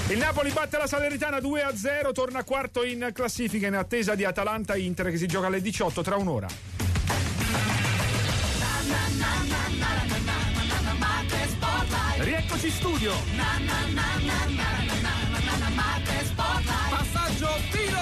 Il Napoli batte la Salernitana 2-0, torna quarto in classifica in attesa di Atalanta-Inter che si gioca alle 18 tra un'ora. Rieccoci in studio. Passaggio tiro.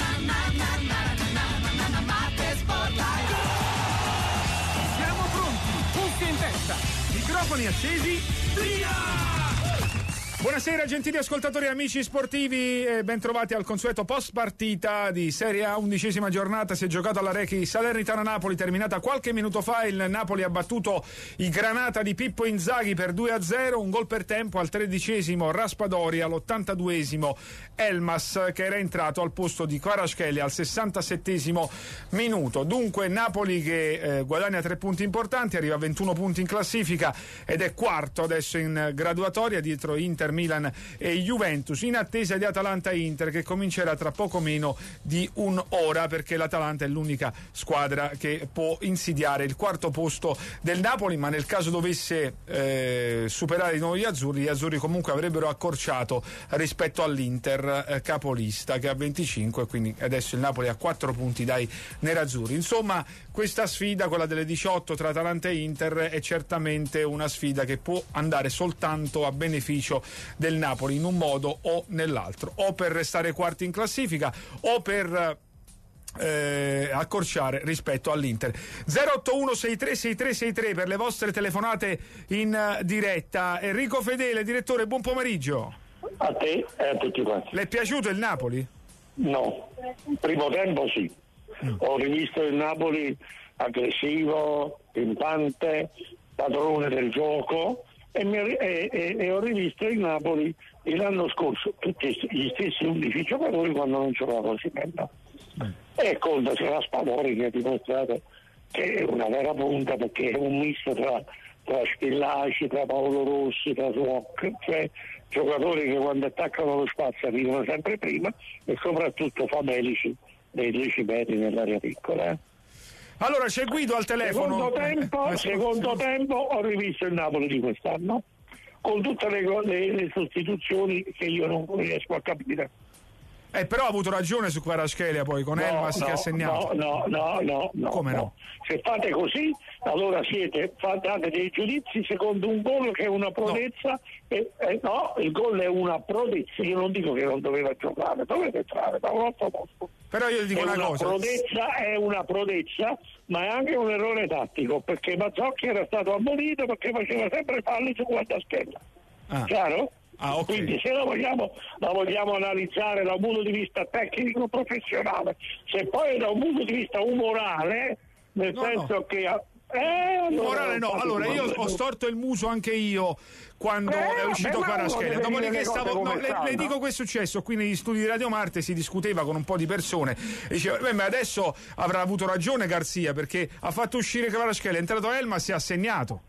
Siamo pronti, cuffie in testa, microfoni accesi, via! Buonasera gentili ascoltatori e amici sportivi e ben trovati al consueto post partita di Serie A, 11ª giornata. Si è giocato alla Rechi Salernitana-Napoli, terminata qualche minuto fa. Il Napoli ha battuto i Granata di Pippo Inzaghi per 2-0, un gol per tempo al 13esimo Raspadori, all'82esimo Elmas che era entrato al posto di Kvaratskhelia al 67esimo minuto. Dunque Napoli che guadagna 3 punti importanti, arriva a 21 punti in classifica ed è quarto adesso in graduatoria dietro Inter, Milan e Juventus, in attesa di Atalanta-Inter che comincerà tra poco meno di un'ora, perché l'Atalanta è l'unica squadra che può insidiare il quarto posto del Napoli, ma nel caso dovesse superare di nuovo gli azzurri comunque avrebbero accorciato rispetto all'Inter capolista che ha 25, quindi adesso il Napoli ha 4 punti dai nerazzurri. Insomma, questa sfida, quella delle 18 tra Atalanta e Inter, è certamente una sfida che può andare soltanto a beneficio del Napoli in un modo o nell'altro, o per restare quarti in classifica o per accorciare rispetto all'Inter. 081636363 per le vostre telefonate in diretta. Enrico Fedele, direttore, buon pomeriggio. A te e a tutti quanti. Le è piaciuto il Napoli? No, primo tempo sì. Ho rivisto il Napoli aggressivo, pimpante, padrone del gioco e ho rivisto il Napoli l'anno scorso, tutti gli stessi 11 giocatori quando non giocava Osimhen. E con Raspadori che ha dimostrato che è una vera punta, perché è un misto tra Schillaci, tra Paolo Rossi, tra Swok, cioè giocatori che quando attaccano lo spazio arrivano sempre prima e soprattutto famelici dei 10 metri nell'area piccola. Allora c'è Guido al telefono. Secondo tempo ho rivisto il Napoli di quest'anno con tutte le sostituzioni che io non riesco a capire. Però ha avuto ragione su Kvaratskhelia poi con Elmas che ha segnato. No. Come no? Se fate così, allora fate dei giudizi secondo un gol che è una prodezza. No, il gol è una prodezza. Io non dico che non doveva giocare, doveva entrare da un altro posto. Però io dico una cosa. È una prodezza, ma è anche un errore tattico, perché Mazzocchi era stato ammonito perché faceva sempre falli su Kvaratskhelia. Chiaro? Okay. Quindi se la vogliamo analizzare da un punto di vista tecnico professionale, se poi da un punto di vista umorale, che umorale no, allora io ho storto il muso anche io quando è uscito Kvaratskhelia, dopodiché le dico che è successo qui negli studi di Radio Marte. Si discuteva con un po' di persone e diceva ma adesso avrà avuto ragione Garzia, perché ha fatto uscire Kvaratskhelia, è entrato Elmas e ha segnato.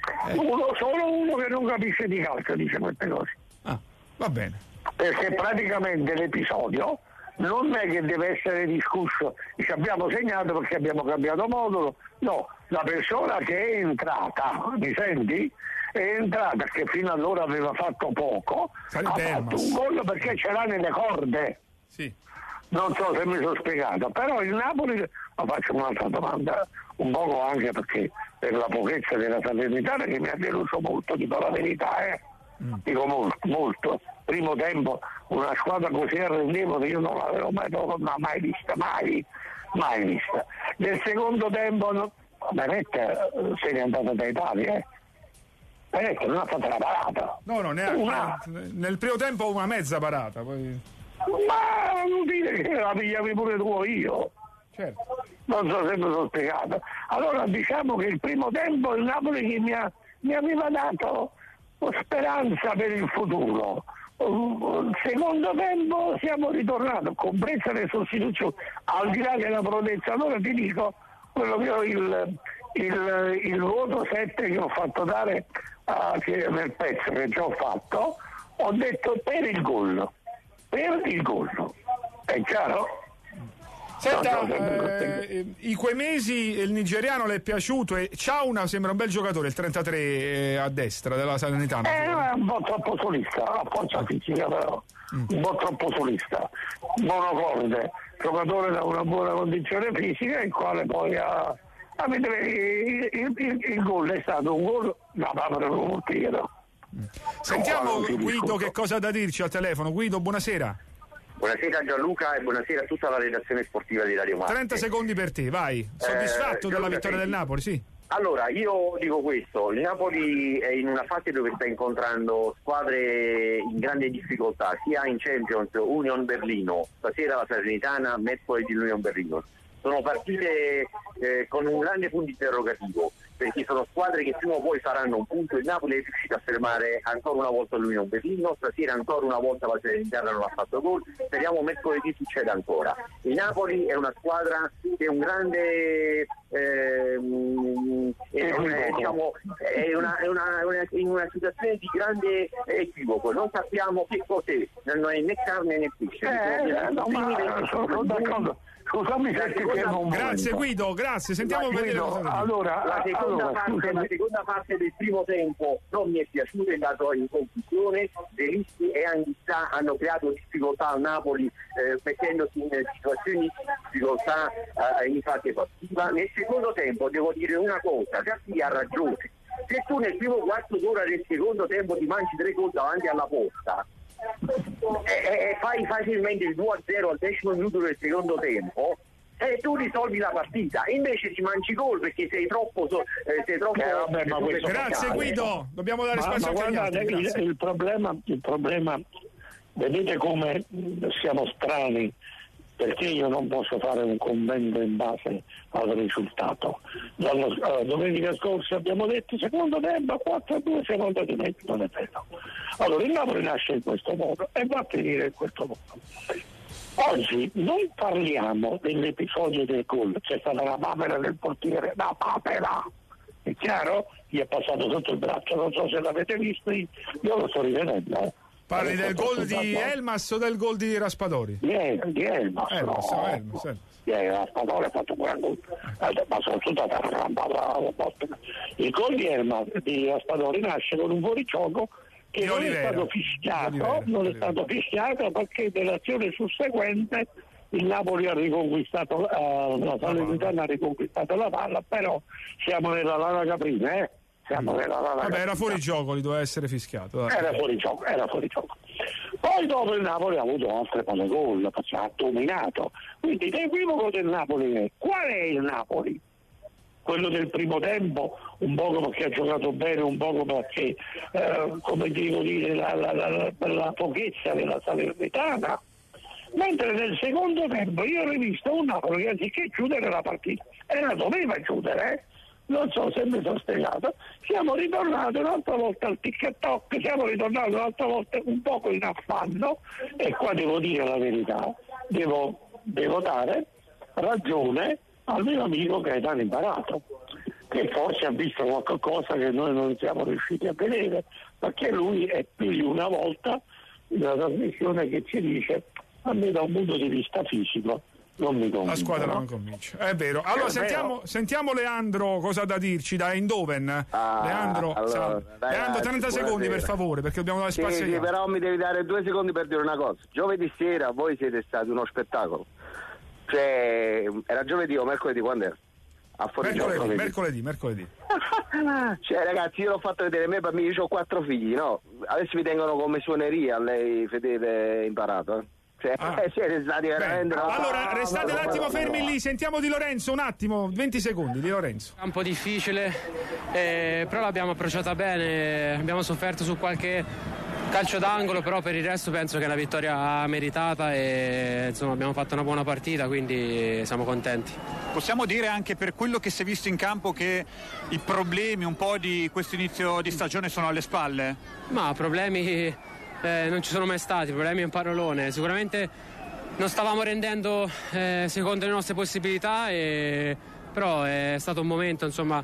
Solo uno che non capisce di calcio dice queste cose. Va bene. Perché praticamente l'episodio non è che deve essere discusso, dice abbiamo segnato perché abbiamo cambiato modulo. No, la persona che è entrata, mi senti? È entrata che fino allora aveva fatto poco, ha fatto un gol perché ce l'ha nelle corde. Sì. Non so se mi sono spiegato, però il Napoli, faccio un'altra domanda, un poco anche perché per la pochezza della Salernitana che mi ha deluso molto, dico la verità, dico molto. Primo tempo una squadra così arrendevole io non l'avevo mai vista. Nel secondo tempo Beretta se n'è andata dai pali, Beretta non ha fatto la parata. No, neanche. Nel primo tempo una mezza parata, poi. Ma non dire che la pigliavi pure tu io. Certo. Non so se mi sono spiegato. Allora diciamo che il primo tempo il Napoli che mi aveva dato speranza per il futuro. Secondo tempo siamo ritornati, compresa le sostituzioni, al di là della prodezza. Allora ti dico quello che ho il voto 7 che ho fatto dare nel pezzo che già ho fatto, ho detto per il gol. È chiaro? Senta, quei mesi il nigeriano le è piaciuto e Ciauna sembra un bel giocatore, il 33 a destra della Salernitana. È un po' troppo solista, ha forza fisica però, un po' troppo solista, monocorde, giocatore da una buona condizione fisica, il quale poi il gol è stato un gol da papera con un tiro. Sentiamo Guido che cosa ha da dirci al telefono. Guido, buonasera. Buonasera Gianluca e buonasera a tutta la redazione sportiva di Radio Marche. 30 secondi per te, vai. Soddisfatto della vittoria del Napoli, sì? Allora, io dico questo, il Napoli è in una fase dove sta incontrando squadre in grande difficoltà, sia in Champions, Union Berlino, stasera la Salernitana, mercoledì l'Union Berlino. Sono partite con un grande punto interrogativo, perché sono squadre che prima o poi faranno un punto. Il Napoli è riuscito a fermare ancora una volta l'Union Berlino, stasera ancora una volta la Salernitana non ha fatto gol, speriamo mercoledì succeda ancora. Il Napoli è una squadra che è un grande in una situazione di grande equivoco, non sappiamo che cos'è, non è né carne né pesce. Sono d'accordo. Scusami se ti chiedo un Grazie Guido, grazie. Sentiamo Guido, la seconda parte del primo tempo non mi è piaciuta, è andato in confusione. Zelischi e Anghissà hanno creato difficoltà al Napoli, mettendosi in situazioni di difficoltà in fase passiva. Nel secondo tempo devo dire una cosa, Gassi ha ragione. Se tu nel primo quarto d'ora del secondo tempo ti mangi 3 gol davanti alla porta, fai facilmente il 2-0 al 10° minuto del secondo tempo e tu risolvi la partita, invece ci mangi gol perché sei troppo grazie Guido, dobbiamo dare spazio anche agli altri. Il problema vedete come siamo strani, perché io non posso fare un commento in base al risultato. Domenica scorsa abbiamo detto secondo tempo 4-2, secondo tempo non è vero. Allora il Napoli nasce in questo modo e va a finire in questo modo. Oggi non parliamo dell'episodio del gol, c'è stata la papera del portiere, la papera, è chiaro? Gli è passato sotto il braccio, non so se l'avete visto, io lo sto rivedendo. Parli del gol di Elmas o del gol di Raspadori? Di Elmas. Raspadori ha fatto un gran gol, ma soprattutto il gol di Elmas di Raspadori nasce con un fuorigioco che non è stato fischiato perché nell'azione susseguente il Napoli ha riconquistato la Salernitana ha riconquistato la palla, però siamo nella lana prima, era fuori gioco, li doveva essere fischiato. Era fuori gioco. Poi dopo il Napoli ha avuto altre palle gol, ha dominato. Quindi l'equivoco del Napoli è: qual è il Napoli? Quello del primo tempo, un poco perché ha giocato bene, un poco perché, come devo dire, la pochezza della Salernitana. Mentre nel secondo tempo io ho rivisto un Napoli che anziché chiudere la partita, e la doveva chiudere, non so se mi sono spiegato, siamo ritornati un'altra volta al tic e toc, siamo ritornati un'altra volta un poco in affanno, e qua devo dire la verità, devo dare ragione al mio amico Gaetano Imparato, che forse ha visto qualcosa che noi non siamo riusciti a vedere, perché lui è più di una volta in una trasmissione che ci dice: a me da un punto di vista fisico non mi convince. La squadra non convince, è vero. Allora sentiamo Leandro cosa ha da dirci da Eindhoven. Leandro, Leandro, 30 secondi per favore, perché dobbiamo dare spazio agli altri. Però mi devi dare 2 secondi per dire una cosa. Giovedì sera voi siete stati uno spettacolo, cioè era giovedì o mercoledì, quando era? Mercoledì. Cioè ragazzi, io l'ho fatto vedere me, per me, io ho 4 figli, no? Adesso vi tengono come suoneria a lei, Fedele Imparato, Cioè, siete stati veramente... Allora, restate un attimo fermi lì, sentiamo Di Lorenzo, un attimo, 20 secondi, Di Lorenzo. Un po' difficile, però l'abbiamo approcciata bene, abbiamo sofferto su qualche calcio d'angolo, però per il resto penso che è una vittoria meritata e insomma abbiamo fatto una buona partita, quindi siamo contenti. Possiamo dire anche per quello che si è visto in campo che i problemi un po' di questo inizio di stagione sono alle spalle? Ma problemi non ci sono mai stati, problemi è un parolone, sicuramente non stavamo rendendo secondo le nostre possibilità, però è stato un momento, insomma,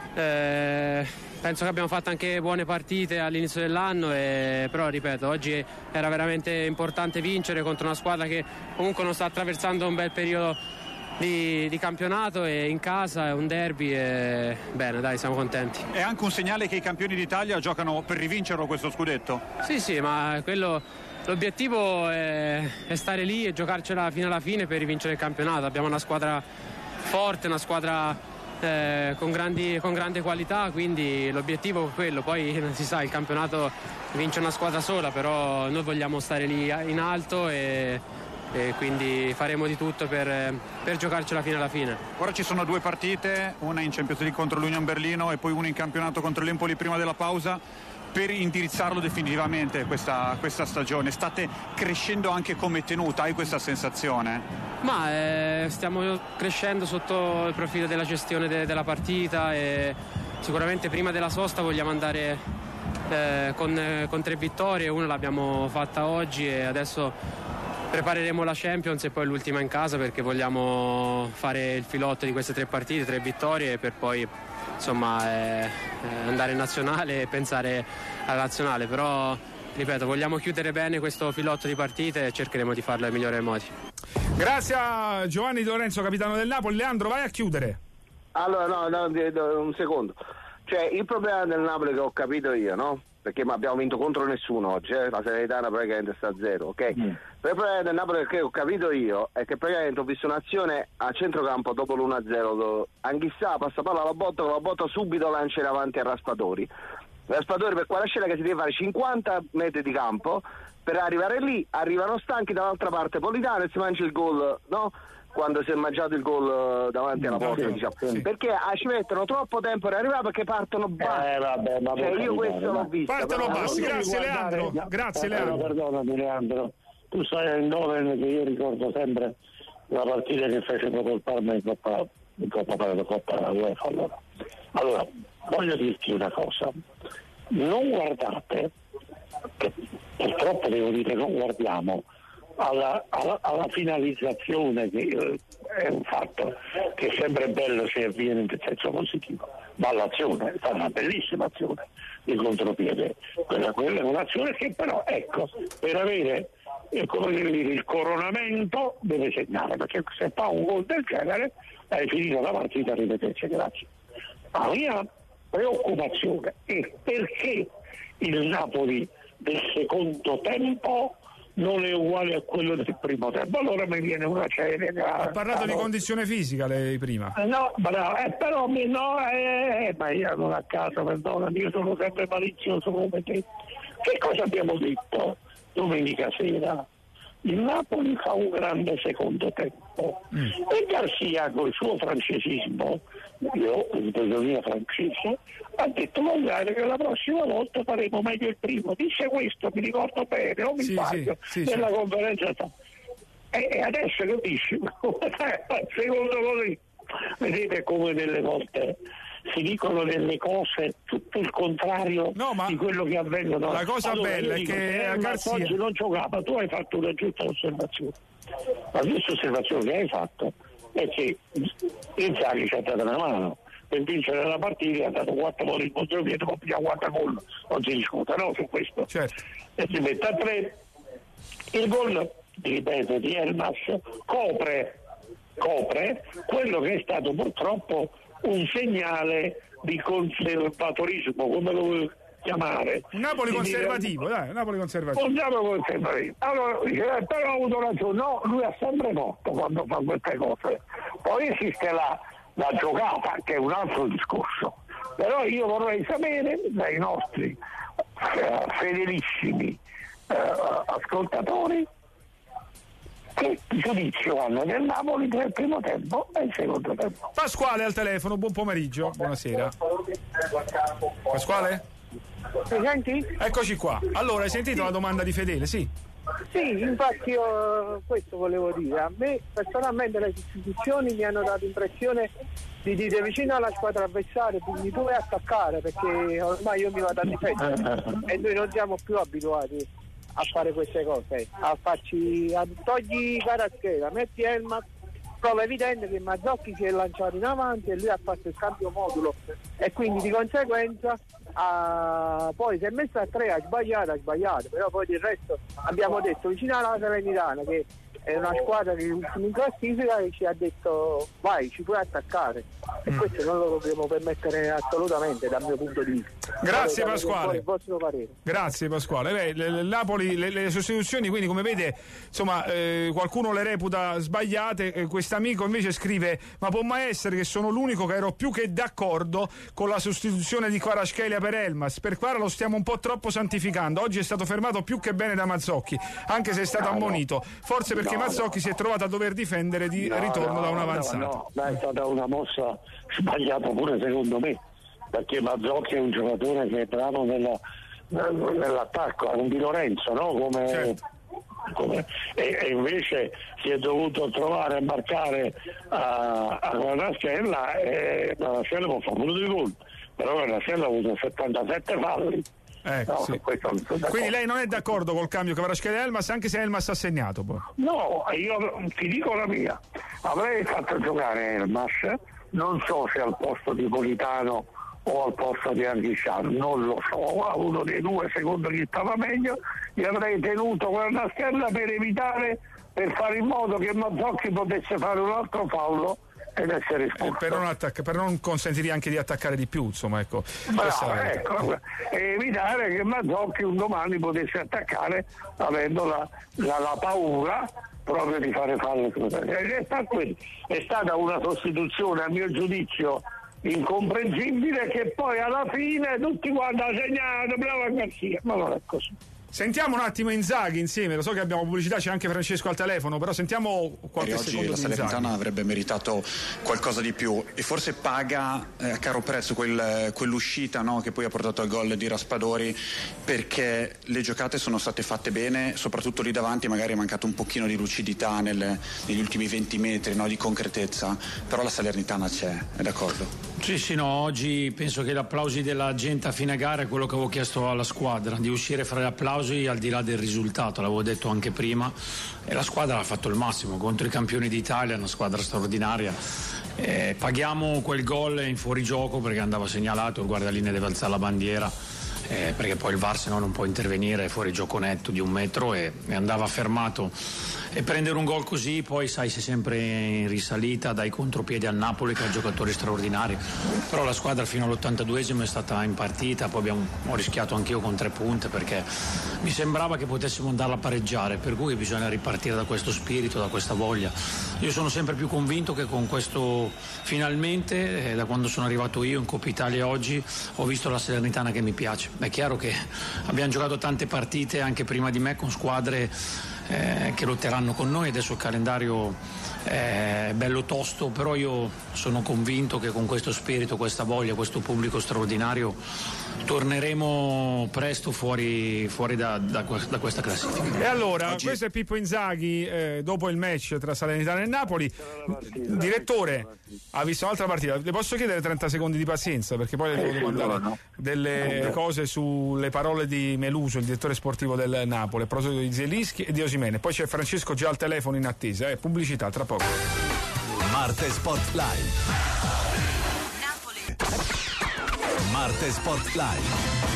penso che abbiamo fatto anche buone partite all'inizio dell'anno, però ripeto, oggi era veramente importante vincere contro una squadra che comunque non sta attraversando un bel periodo di campionato, e in casa è un derby e bene, dai, siamo contenti. È anche un segnale che i campioni d'Italia giocano per rivincerlo questo scudetto? Sì, ma l'obiettivo è stare lì e giocarcela fino alla fine per rivincere il campionato. Abbiamo una squadra forte, una squadra con grande qualità, quindi l'obiettivo è quello. Poi si sa, il campionato vince una squadra sola, però noi vogliamo stare lì in alto e quindi faremo di tutto per giocarcela fino alla fine. Ora ci sono 2 partite, una in Champions League contro l'Union Berlino e poi una in campionato contro l'Empoli prima della pausa, per indirizzarlo definitivamente questa stagione. State crescendo anche come tenuta, hai questa sensazione? Ma stiamo crescendo sotto il profilo della gestione della partita, e sicuramente prima della sosta vogliamo andare con 3 vittorie, una l'abbiamo fatta oggi e adesso prepareremo la Champions e poi l'ultima in casa, perché vogliamo fare il filotto di queste 3 partite, 3 vittorie, per poi andare in nazionale e pensare alla nazionale. Però ripeto, vogliamo chiudere bene questo filotto di partite e cercheremo di farlo ai migliori modi. Grazie a Giovanni Di Lorenzo, capitano del Napoli. Leandro, vai a chiudere. Allora, no, un secondo. Cioè, il problema del Napoli che ho capito io, no? Perché abbiamo vinto contro nessuno oggi, la Salernitana praticamente sta a 0, ok? Il problema del Napoli che ho capito io è che praticamente ho visto un'azione a centrocampo dopo l'1-0, Anghissà passa palla alla botta, con la botta subito lancia in avanti a Raspadori per quella scena che si deve fare 50 metri di campo, per arrivare lì arrivano stanchi dall'altra parte Politano e si mangia il gol, no? Quando si è mangiato il gol davanti alla porta, diciamo. Sì. Perché ci mettono troppo tempo per arrivare, perché partono bassi. Io questo l'ho visto. Partono bassi, grazie Leandro. Grazie Leandro. Perdonami Leandro, tu sai a Eindhoven che io ricordo sempre la partita che fece proprio il Parma in Coppa UEFA. Allora, voglio dirti una cosa, non guardate, che purtroppo devo dire non guardiamo alla finalizzazione, che è un fatto che è sempre bello se avviene in senso positivo, ma l'azione fa una bellissima azione di contropiede, quella è un'azione che però, ecco, per avere il coronamento deve segnare, perché se fa un gol del genere hai finito la partita, arrivederci, grazie. La mia preoccupazione è perché il Napoli del secondo tempo non è uguale a quello del primo tempo. Allora mi viene una serie. Ha parlato di condizione fisica lei prima. No, bravo, però ma io non a caso, perdonami, io sono sempre malizioso come te. Che cosa abbiamo detto domenica sera? Il Napoli fa un grande secondo tempo e Garcia col suo francesismo, io in francese, ha detto magari che la prossima volta faremo meglio il primo. Dice questo, mi ricordo bene, non mi sbaglio, nella conferenza. E adesso che dici? Secondo voi, vedete come delle volte si dicono delle cose tutto il contrario di quello che avvengono. La cosa bella è che Garcia oggi non giocava, tu hai fatto una giusta osservazione. La giusta osservazione che hai fatto è che Inzaghi ci ha dato una mano per vincere la partita, ha dato 4 gol in contropiede, poi pigliamo 4 gol, non si discuta, no, su questo. Certo. E si mette a 3. Il gol, ripeto, di Elmas copre quello che è stato purtroppo un segnale di conservatorismo, come lo vuoi chiamare? Un Napoli conservativo, dai, un Napoli conservativo. Un Napoli conservativo. Allora, però ha avuto ragione, no, lui ha sempre morto quando fa queste cose. Poi esiste la giocata, che è un altro discorso. Però io vorrei sapere dai nostri fedelissimi ascoltatori che giudizio hanno del Napoli per il primo tempo e il secondo tempo. Pasquale al telefono, buon pomeriggio, buonasera. Pasquale? Mi senti? Eccoci qua. Allora, hai sentito la domanda di Fedele, sì? Sì, infatti io questo volevo dire. A me personalmente le istituzioni mi hanno dato l'impressione di dire vicino alla squadra avversaria, quindi tu vai a attaccare, perché ormai io mi vado a difendere e noi non siamo più abituati a fare queste cose, togli Kvaratskhelia, metti Elmas, prova evidente che Mazzocchi si è lanciato in avanti e lui ha fatto il cambio modulo e quindi di conseguenza poi si è messo a 3, ha sbagliato, però poi del resto abbiamo detto vicino alla Salernitana che è una squadra che è ultima in classifica e ci ha detto vai, ci puoi attaccare, e questo non lo dobbiamo permettere assolutamente dal mio punto di vista. Grazie Pasquale. Il vostro parere. Grazie Pasquale. Il Napoli, le sostituzioni, quindi come vede, insomma, qualcuno le reputa sbagliate, quest'amico invece scrive: ma può mai essere che sono l'unico che ero più che d'accordo con la sostituzione di Kvaratskhelia per Elmas? Per Kvara lo stiamo un po' troppo santificando, oggi è stato fermato più che bene da Mazzocchi, anche se è stato ammonito, forse perché Mazzocchi si è trovato a dover difendere di ritorno da un avanzato. No, è stata una mossa sbagliata pure secondo me, perché Mazzocchi è un giocatore che è bravo nell'attacco, è un Di Lorenzo, no? E invece si è dovuto trovare a marcare a Kvaratskhelia, e Kvaratskhelia può fare pure 2 gol, però Kvaratskhelia ha avuto 77 falli. Sì. Quindi lei non è d'accordo col cambio Kvaratskhelia-Elmas, anche se Elmas ha segnato poi? No, io ti dico la mia, avrei fatto giocare Elmas, non so se al posto di Politano o al posto di Anghissà, non lo so, a uno dei due secondo chi stava meglio, gli avrei tenuto Kvaratskhelia per fare in modo che Mazzocchi potesse fare un altro fallo ed essere espulso. Per non consentirgli anche di attaccare di più, insomma, ecco. Ecco, e evitare che Mazzocchi un domani potesse attaccare avendo la paura proprio di fare fallo. È stata una sostituzione, a mio giudizio, incomprensibile, che poi alla fine tutti quanti hanno segnato, bravo Garzia, ma non è così. Sentiamo un attimo Inzaghi insieme, lo so che abbiamo pubblicità, c'è anche Francesco al telefono, però sentiamo qualche secondo di Inzaghi. La Salernitana avrebbe meritato qualcosa di più e forse paga a caro prezzo quell'uscita, no, che poi ha portato al gol di Raspadori, perché le giocate sono state fatte bene, soprattutto lì davanti magari è mancato un pochino di lucidità negli ultimi 20 metri, no, di concretezza, però la Salernitana c'è, è d'accordo? Sì, no, oggi penso che gli applausi della gente a fine gara è quello che avevo chiesto alla squadra, di uscire fra gli applausi al di là del risultato, l'avevo detto anche prima, e la squadra ha fatto il massimo contro i campioni d'Italia, una squadra straordinaria. Paghiamo quel gol in fuorigioco perché andava segnalato, il guardalinee deve alzare la bandiera, perché poi il VAR se no non può intervenire, fuori gioco netto di 1 metro e andava fermato, e prendere un gol così poi sai sei sempre in risalita, dai contropiedi al Napoli che ha giocatori straordinari, però la squadra fino all'82esimo è stata in partita, poi ho rischiato anch'io con 3 punte perché mi sembrava che potessimo andarla a pareggiare, per cui bisogna ripartire da questo spirito, da questa voglia. Io sono sempre più convinto che con questo finalmente, da quando sono arrivato io in Coppa Italia oggi, ho visto la Salernitana che mi piace. È chiaro che abbiamo giocato tante partite anche prima di me con squadre che lotteranno con noi, adesso il calendario è bello tosto, però io sono convinto che con questo spirito, questa voglia, questo pubblico straordinario torneremo presto fuori da questa classifica. E allora, questo è Pippo Inzaghi dopo il match tra Salernitana e Napoli. Direttore, ha visto un'altra partita, le posso chiedere 30 secondi di pazienza perché poi le devo domandare delle cose sulle parole di Meluso, il direttore sportivo del Napoli, a proposito di Zielinski e di Osimhen. Poi c'è Francesco già al telefono in attesa, pubblicità tra poco. Marte Sport Live. Marte Sport Live.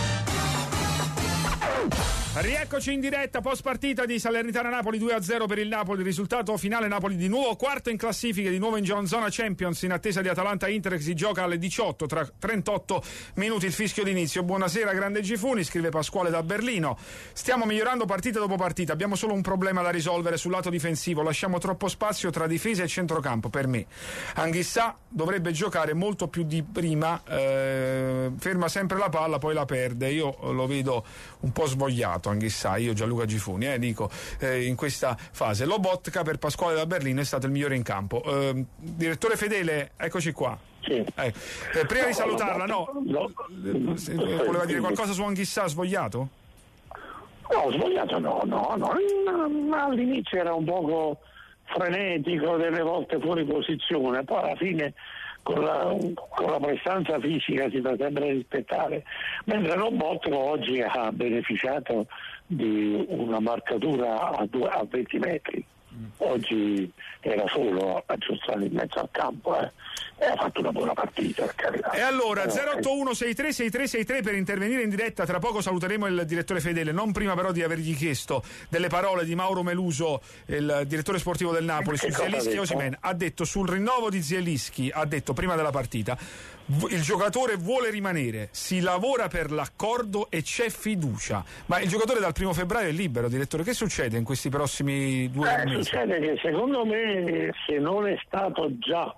Rieccoci in diretta post partita di Salernitana-Napoli 2-0 per il Napoli, risultato finale Napoli di nuovo quarto in classifica, di nuovo in zona Champions in attesa di Atalanta-Inter che si gioca alle 18 tra 38 minuti il fischio d'inizio. Buonasera grande Gifuni, scrive Pasquale da Berlino, stiamo migliorando partita dopo partita, abbiamo solo un problema da risolvere sul lato difensivo, lasciamo troppo spazio tra difesa e centrocampo per me. Anghissà dovrebbe giocare molto più di prima, ferma sempre la palla poi la perde, io lo vedo un po' svogliato Anghissà, io Gianluca Gifuni dico in questa fase. Lobotka per Pasquale da Berlino è stato il migliore in campo. Direttore Fedele, eccoci qua. Sì. Prima di salutarla, voleva dire qualcosa su Anghissà svogliato? No, svogliato no, all'inizio era un poco frenetico, delle volte fuori posizione, poi alla fine con la prestanza fisica si fa sempre rispettare, mentre Lobotka oggi ha beneficiato di una marcatura a 20 metri. oggi era solo aggiustato in mezzo al campo e ha fatto una buona partita, per carità. E allora 081636363 per intervenire in diretta. Tra poco saluteremo il direttore Fedele, non prima però di avergli chiesto delle parole di Mauro Meluso, il direttore sportivo del Napoli, su Zielinski e Osimhen. Ha detto sul rinnovo di Zielinski, ha detto prima della partita, il giocatore vuole rimanere, si lavora per l'accordo e c'è fiducia. Ma il giocatore dal 1 febbraio è libero, direttore. Che succede in questi prossimi 2 mesi? Succede che secondo me, se non è stato già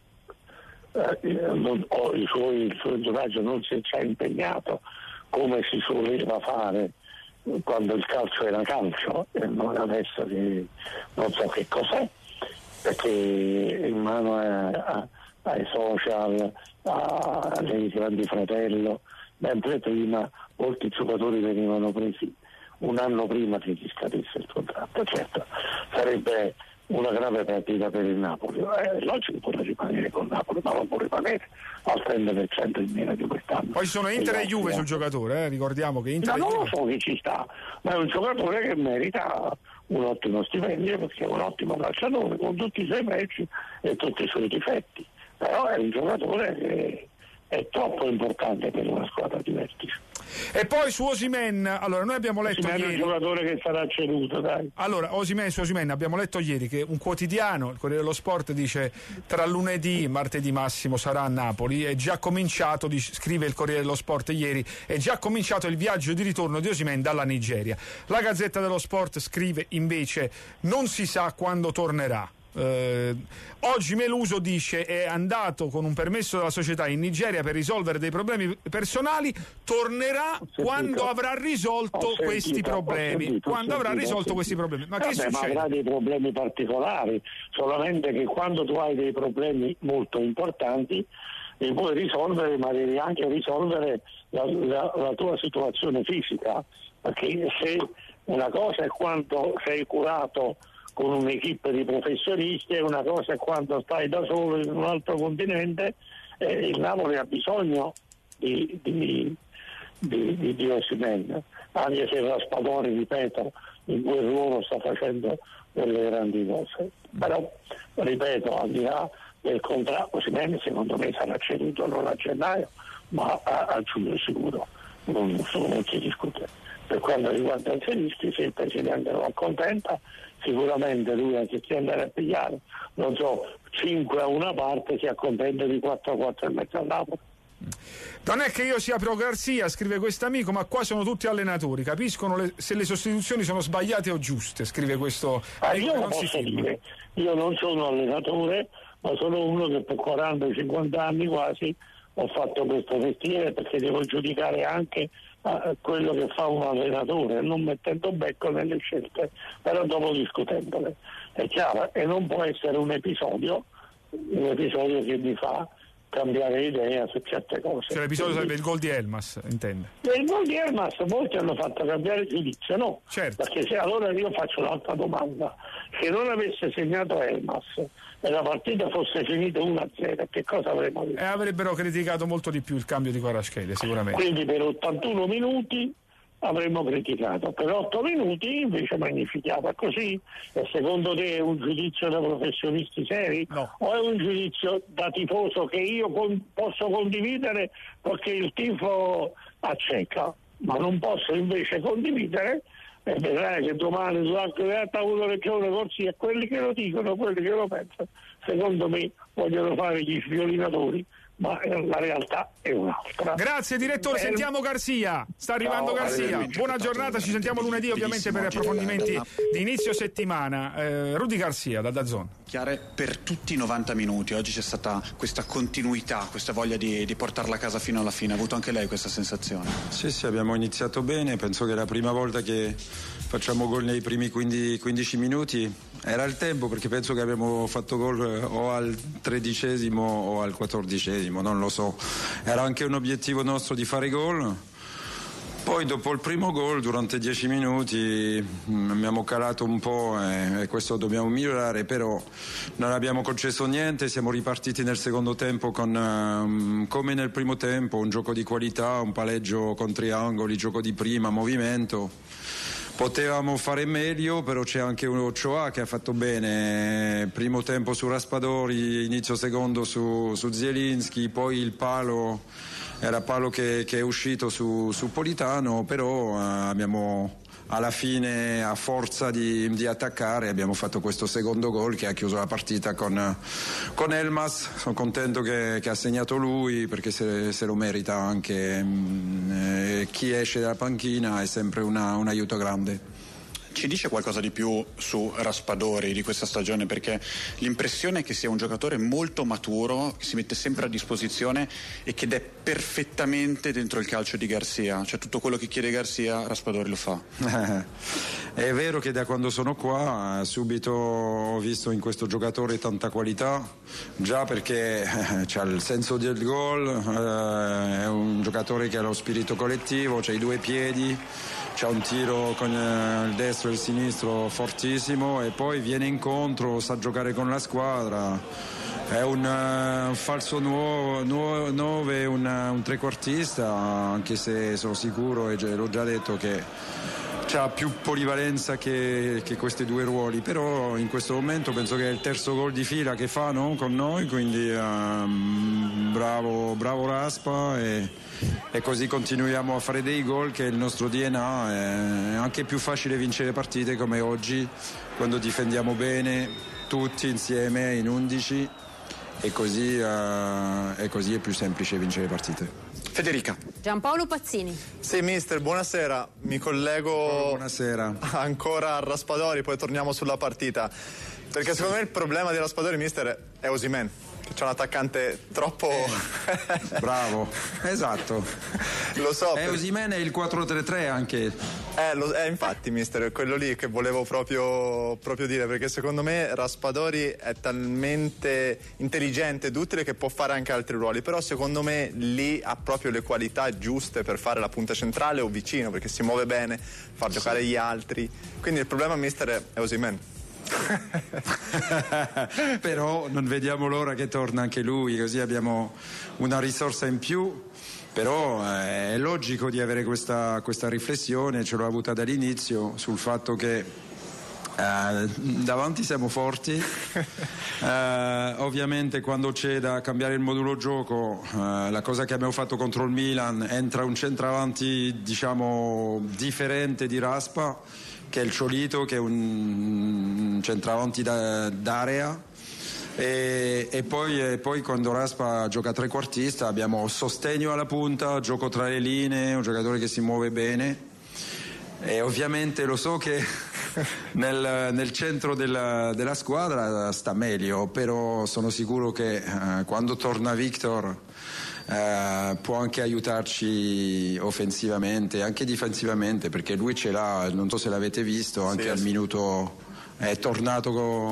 il suo entourage non si è già impegnato come si soleva fare quando il calcio era calcio e non adesso che non so che cos'è, perché in mano ai social, ai grandi fratello, mentre prima molti giocatori venivano presi un anno prima che gli scadesse il contratto. Certo, sarebbe una grave partita per il Napoli. Logico può rimanere con Napoli, ma non può rimanere al 30% in meno di quest'anno. Poi sono Inter e Juve sul giocatore, ricordiamo che Inter non lo so chi ci sta, ma è un giocatore che merita un ottimo stipendio, perché è un ottimo calciatore con tutti i suoi pregi e tutti i suoi difetti, però è un giocatore che è troppo importante per una squadra di vertice. E poi su Osimhen, allora noi abbiamo letto ieri, è un giocatore che sarà ceduto, dai. Allora su Osimhen abbiamo letto ieri che un quotidiano, il Corriere dello Sport, dice tra lunedì e martedì massimo sarà a Napoli. È già cominciato, scrive il Corriere dello Sport ieri, è già cominciato il viaggio di ritorno di Osimhen dalla Nigeria. La Gazzetta dello Sport scrive invece non si sa quando tornerà. Oggi Meluso dice è andato con un permesso della società in Nigeria per risolvere dei problemi personali, tornerà quando avrà risolto questi problemi. Ma che succede? Ma avrà dei problemi particolari, solamente che quando tu hai dei problemi molto importanti li puoi risolvere, ma devi anche risolvere la tua situazione fisica, perché se una cosa è quando sei curato con un'equipe di professionisti e una cosa è quando stai da solo in un altro continente. Il Napoli ha bisogno di Osimhen, anche se Raspadori, ripeto, in quel ruolo sta facendo delle grandi cose, però ripeto, al di là del contratto, Osimhen secondo me sarà ceduto non a gennaio ma a giugno sicuro, non si discute. Per quanto riguarda il Zielinski, se il presidente lo accontenta, sicuramente lui, anziché andare a pigliare, non so, 5 a una parte, si accontenta di 4-4,5 al Napoli. Non è che io sia pro Garcia, scrive quest'amico, ma qua sono tutti allenatori, capiscono se le sostituzioni sono sbagliate o giuste, scrive questo. Io lo posso dire, io non sono allenatore, ma sono uno che per 40-50 anni quasi ho fatto questo mestiere, perché devo giudicare anche quello che fa un allenatore, non mettendo becco nelle scelte, però dopo discutendole, è chiaro, e non può essere un episodio che mi fa cambiare idea su certe cose. Cioè l'episodio sarebbe il gol di Elmas, intende? Il gol di Elmas molti hanno fatto cambiare giudizio, no? Certo. Perché se allora io faccio un'altra domanda, se non avesse segnato Elmas e la partita fosse finita 1-0, che cosa avremmo visto? Avrebbero criticato molto di più il cambio di Kvaratskhelia, sicuramente. Quindi per 81 minuti avremmo criticato, per 8 minuti invece magnificato. È così? E secondo te è un giudizio da professionisti seri? No. O è un giudizio da tifoso che io posso condividere perché il tifo acceca, ma non posso invece condividere? E vedrai che domani durante ha avuto ragione Corsi, e quelli che lo dicono, quelli che lo pensano, secondo me vogliono fare gli sviolinatori, ma la realtà è un'altra. Grazie direttore, sentiamo Garcia, sta arrivando Garcia. Buona giornata, ci sentiamo lunedì ovviamente per approfondimenti di inizio settimana. Rudy Garcia da DAZN. Chiare per tutti i 90 minuti, oggi c'è stata questa continuità, questa voglia di portarla a casa fino alla fine. Ha avuto anche lei questa sensazione? Sì, abbiamo iniziato bene, penso che è la prima volta che facciamo gol nei primi 15 minuti. Era il tempo, perché penso che abbiamo fatto gol o al 13° o al 14°, non lo so. Era anche un obiettivo nostro di fare gol. Poi dopo il primo gol, durante 10 minuti abbiamo calato un po' e questo dobbiamo migliorare, però non abbiamo concesso niente, siamo ripartiti nel secondo tempo con, come nel primo tempo, un gioco di qualità, un palleggio con triangoli, gioco di prima, movimento. potevamo fare meglio, però c'è anche un Ochoa che ha fatto bene, primo tempo su Raspadori, inizio secondo su Zielinski, poi il palo era palo che è uscito su Politano, però abbiamo alla fine, a forza di attaccare, abbiamo fatto questo secondo gol che ha chiuso la partita con Elmas. Sono contento che ha segnato lui, perché se lo merita anche. Chi esce dalla panchina è sempre un aiuto grande. Ci dice qualcosa di più su Raspadori di questa stagione? Perché l'impressione è che sia un giocatore molto maturo, che si mette sempre a disposizione e che è perfettamente dentro il calcio di Garcia, cioè tutto quello che chiede Garcia Raspadori lo fa. È vero che da quando sono qua subito ho visto in questo giocatore tanta qualità, già perché c'ha il senso del gol, è un giocatore che ha lo spirito collettivo, c'ha i due piedi, c'ha un tiro con il destro e il sinistro fortissimo, e poi viene incontro, sa giocare con la squadra, è un falso 9, un trequartista, anche se sono sicuro, e l'ho già detto, che c'ha più polivalenza che questi due ruoli, però in questo momento penso che è il terzo gol di fila che fa, no? Con noi, quindi bravo Raspa, e così continuiamo a fare dei gol, che è il nostro DNA. È anche più facile vincere partite come oggi, quando difendiamo bene tutti insieme in 11, e così è più semplice vincere partite. Federica. Giampaolo Pazzini. Sì, mister, buonasera. Mi collego buonasera. Ancora a Raspadori, poi torniamo sulla partita. Perché secondo me il problema di Raspadori, mister, è Osimhen, che c'è un attaccante troppo... Bravo, esatto. Lo so. Osimhen è il 4-3-3 anche. Infatti, mister, è quello lì che volevo proprio dire, perché secondo me Raspadori è talmente intelligente ed utile che può fare anche altri ruoli, però secondo me lì ha proprio le qualità giuste per fare la punta centrale o vicino, perché si muove bene, fa giocare gli altri. Quindi il problema, mister, è Osimhen. Però non vediamo l'ora che torna anche lui, così abbiamo una risorsa in più. Però è logico di avere questa riflessione, ce l'ho avuta dall'inizio, sul fatto che davanti siamo forti. Ovviamente quando c'è da cambiare il modulo gioco, la cosa che abbiamo fatto contro il Milan, entra un centravanti diciamo differente di Raspa, che è il Ciolito, che è un centravanti d'area. E poi quando Raspa gioca trequartista abbiamo sostegno alla punta, gioco tra le linee, un giocatore che si muove bene, e ovviamente lo so che nel centro della squadra sta meglio, però sono sicuro che quando torna Victor può anche aiutarci offensivamente, anche difensivamente, perché lui ce l'ha, non so se l'avete visto, anche al minuto è tornato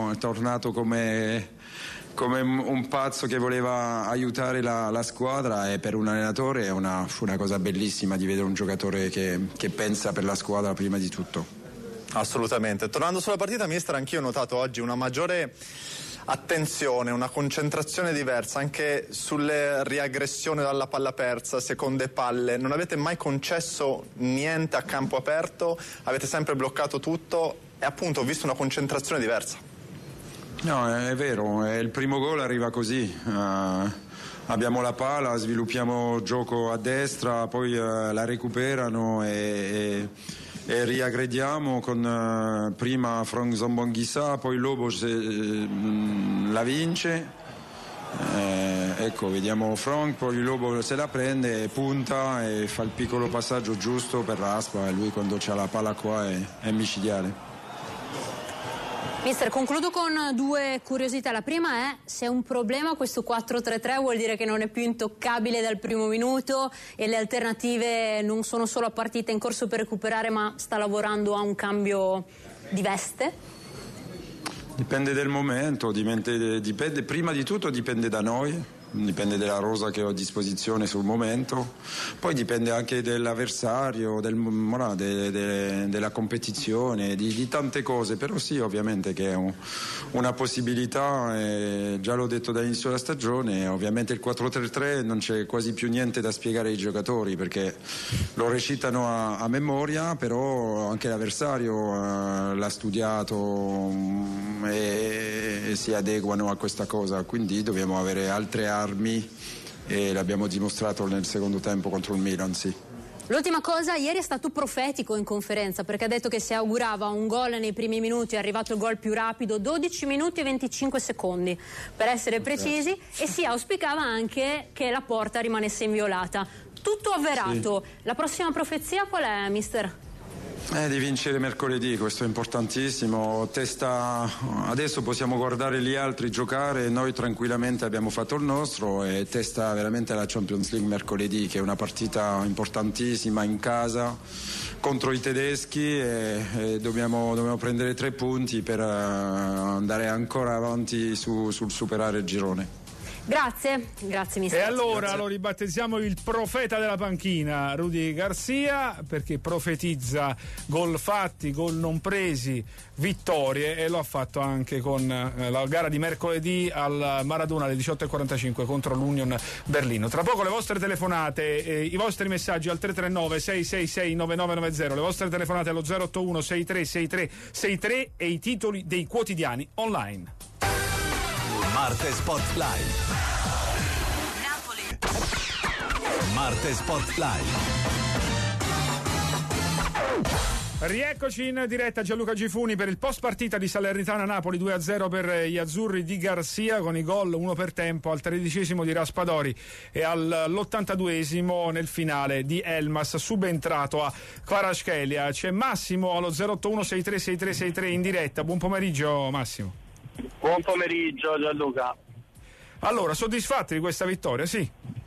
come un pazzo che voleva aiutare la squadra, e per un allenatore fu una cosa bellissima di vedere un giocatore che pensa per la squadra prima di tutto. Assolutamente. Tornando sulla partita, mister, anch'io ho notato oggi una maggiore attenzione, una concentrazione diversa anche sulle riaggressioni dalla palla persa, seconde palle. Non avete mai concesso niente a campo aperto, avete sempre bloccato tutto, e appunto ho visto una concentrazione diversa. No, è vero, il primo gol arriva così, abbiamo la palla, sviluppiamo gioco a destra, poi la recuperano e riaggrediamo con prima Franck Zambonghissa, poi Lobo la vince, ecco, vediamo Franck, poi Lobo se la prende, punta e fa il piccolo passaggio giusto per Raspa, e lui quando c'ha la palla qua è micidiale. Mister, concludo con due curiosità. La prima è: se è un problema questo 4-3-3, vuol dire che non è più intoccabile dal primo minuto e le alternative non sono solo a partita in corso per recuperare, ma sta lavorando a un cambio di veste? Dipende del momento, dipende, prima di tutto dipende da noi, dipende dalla rosa che ho a disposizione sul momento, poi dipende anche dall'avversario, della competizione, di tante cose, però sì, ovviamente che è una possibilità, già l'ho detto dall'inizio della stagione. Ovviamente il 4-3-3 non c'è quasi più niente da spiegare ai giocatori perché lo recitano a memoria, però anche l'avversario l'ha studiato e si adeguano a questa cosa, quindi dobbiamo avere altre armi e l'abbiamo dimostrato nel secondo tempo contro il Milan, sì. L'ultima cosa, ieri è stato profetico in conferenza perché ha detto che si augurava un gol nei primi minuti, è arrivato il gol più rapido, 12 minuti e 25 secondi per essere precisi, e si auspicava anche che la porta rimanesse inviolata. Tutto avverato. Sì. La prossima profezia qual è, mister? Di vincere mercoledì, questo è importantissimo. Adesso possiamo guardare gli altri giocare, noi tranquillamente abbiamo fatto il nostro e testa veramente la Champions League mercoledì, che è una partita importantissima in casa contro i tedeschi e dobbiamo prendere 3 punti per andare ancora avanti sul superare il girone. Grazie mister. E allora lo ribattezziamo il profeta della panchina, Rudy Garcia, perché profetizza gol fatti, gol non presi, vittorie, e lo ha fatto anche con la gara di mercoledì al Maradona alle 18:45 contro l'Union Berlino. Tra poco le vostre telefonate, i vostri messaggi al 339 666 9990, le vostre telefonate allo 081 6363 63 e i titoli dei quotidiani online. Marte Sport Live. Napoli. Marte Sport Live. Rieccoci in diretta, Gianluca Gifuni, per il post partita di Salernitana-Napoli 2-0 per gli azzurri di Garcia, con i gol, uno per tempo al 13° di Raspadori e all'82° nel finale di Elmas, subentrato a Kvaratskhelia. C'è Massimo allo 081 6363 in diretta. Buon pomeriggio Massimo. Buon pomeriggio Gianluca. Allora, soddisfatti di questa vittoria? Sì.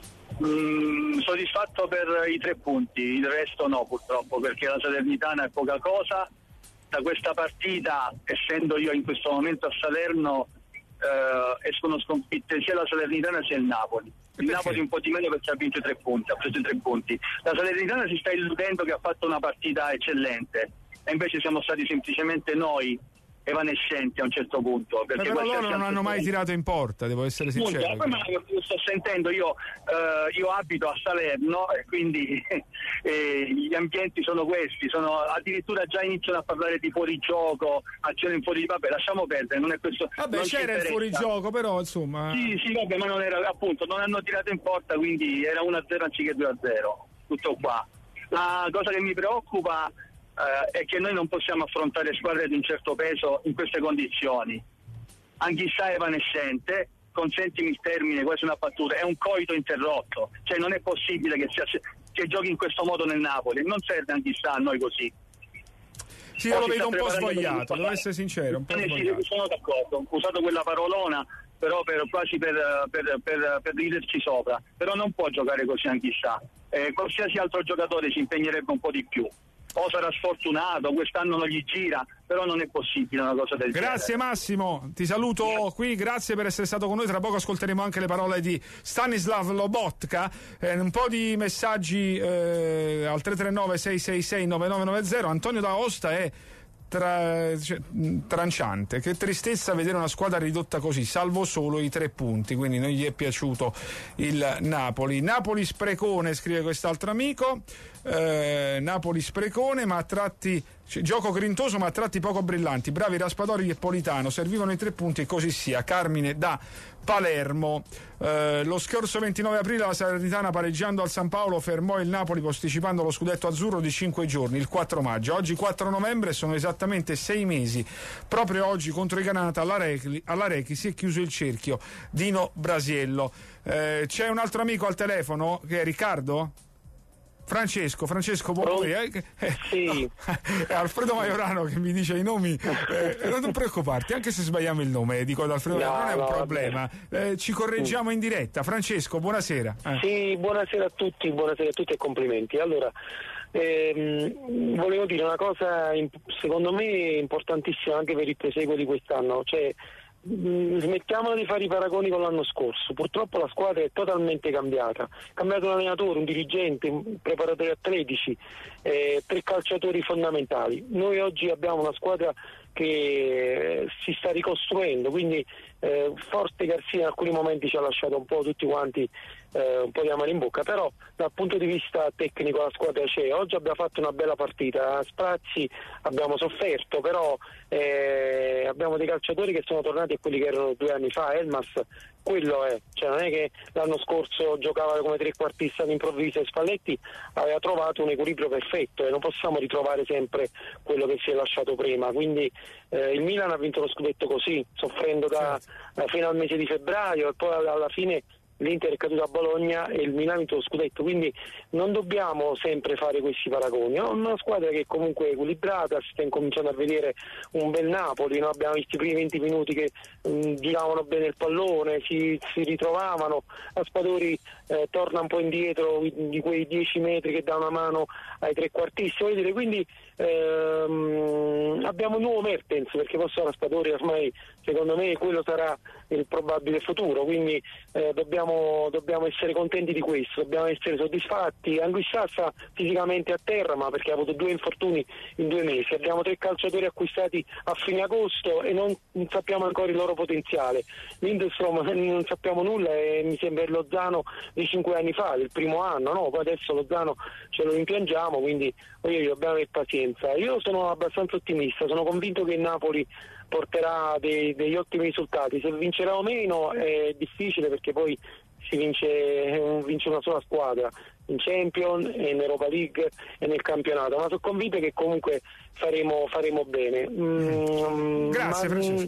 Soddisfatto per i 3 punti, il resto no purtroppo, perché la Salernitana è poca cosa. Da questa partita, essendo io in questo momento a Salerno, escono sconfitte sia la Salernitana sia il Napoli. Il Napoli un po' di meno perché ha vinto 3 punti, ha preso 3 punti. La Salernitana si sta illudendo che ha fatto una partita eccellente e invece siamo stati semplicemente noi evanescenti a un certo punto, perché però loro non hanno mai tirato in porta, devo essere sincero. Ma sto sentendo, io abito a Salerno e quindi gli ambienti sono questi, addirittura già iniziano a parlare di fuorigioco, azione in fuorigioco. Vabbè, lasciamo perdere, non è questo. Vabbè, c'era il fuorigioco, però insomma. Sì, vabbè, ma non era, appunto, non hanno tirato in porta, quindi era 1-0 anziché 2-0. Tutto qua. La cosa che mi preoccupa è che noi non possiamo affrontare squadre di un certo peso in queste condizioni. Anch'essa è evanescente, consentimi il termine, questa è una battuta, è un coito interrotto, cioè non è possibile che giochi in questo modo nel Napoli, non serve Anch'essa a noi così. Sì, io lo vedo un po' svogliato, devo essere sincero, un po' svogliato. Sono d'accordo, ho usato quella parolona però quasi per riderci sopra, però non può giocare così Anch'essa. Qualsiasi altro giocatore si impegnerebbe un po' di più. O sarà sfortunato, quest'anno non gli gira, però non è possibile una cosa del genere. Grazie Massimo, ti saluto qui, grazie per essere stato con noi. Tra poco ascolteremo anche le parole di Stanislav Lobotka, un po' di messaggi al 339 666 9990. Antonio D'Aosta è tranciante, che tristezza vedere una squadra ridotta così, salvo solo i 3 punti, quindi non gli è piaciuto il Napoli sprecone, scrive quest'altro amico. Napoli sprecone, ma a tratti gioco grintoso ma a tratti poco brillanti, bravi Raspadori e Politano, servivano i 3 punti e così sia. Carmine da Palermo. Lo scorso 29 aprile la Salernitana, pareggiando al San Paolo, fermò il Napoli posticipando lo scudetto azzurro di 5 giorni, il 4 maggio. Oggi 4 novembre, sono esattamente 6 mesi. Proprio oggi contro i Granata all'Arechi si è chiuso il cerchio. Dino Brasiello. C'è un altro amico al telefono che è Riccardo? Francesco, buon sì. Alfredo Maiorano che mi dice i nomi, non preoccuparti, anche se sbagliamo il nome, dico ad Alfredo Maiorano, non è un problema, ci correggiamo in diretta. Francesco, buonasera. Sì, buonasera a tutti e complimenti. Allora, volevo dire una cosa secondo me importantissima anche per il proseguo di quest'anno, cioè smettiamola di fare i paragoni con l'anno scorso. Purtroppo la squadra è totalmente cambiata. Cambiato un allenatore, un dirigente, preparatori atletici, 3 calciatori fondamentali. Noi oggi abbiamo una squadra che si sta ricostruendo, quindi forte Garzia in alcuni momenti ci ha lasciato un po' tutti quanti un po' di amaro in bocca, però dal punto di vista tecnico la squadra c'è. Oggi abbiamo fatto una bella partita, a sprazzi abbiamo sofferto, però abbiamo dei calciatori che sono tornati a quelli che erano 2 anni fa. Elmas quello è, cioè non è che l'anno scorso giocava come trequartista all'improvviso e Spalletti aveva trovato un equilibrio perfetto e non possiamo ritrovare sempre quello che si è lasciato prima, quindi il Milan ha vinto lo scudetto così, soffrendo fino al mese di febbraio, e poi alla fine l'Inter è caduto a Bologna e il Milan ha vinto lo scudetto, quindi non dobbiamo sempre fare questi paragoni. È una squadra che è comunque equilibrata, si sta incominciando a vedere un bel Napoli, noi abbiamo visto i primi 20 minuti che giravano bene il pallone, si ritrovavano, Raspadori torna un po' indietro di quei 10 metri che dà una mano ai trequartisti, voglio dire, quindi abbiamo un nuovo Mertens, perché poi Raspadori ormai secondo me quello sarà il probabile futuro, quindi dobbiamo essere contenti di questo, dobbiamo essere soddisfatti. Anguissassa fisicamente a terra, ma perché ha avuto 2 infortuni in 2 mesi, abbiamo 3 calciatori acquistati a fine agosto e non sappiamo ancora il loro potenziale. Lindstrom non sappiamo nulla e mi sembra il Lozano di 5 anni fa, del primo anno, no? Poi adesso Lozano ce lo rimpiangiamo, quindi dobbiamo avere pazienza. Io sono abbastanza ottimista, sono convinto che il Napoli porterà degli ottimi risultati. Se vincerà o meno è difficile, perché poi si vince una sola squadra in Champions e in Europa League e nel campionato, ma sono convinto che comunque faremo bene. Grazie Francesco.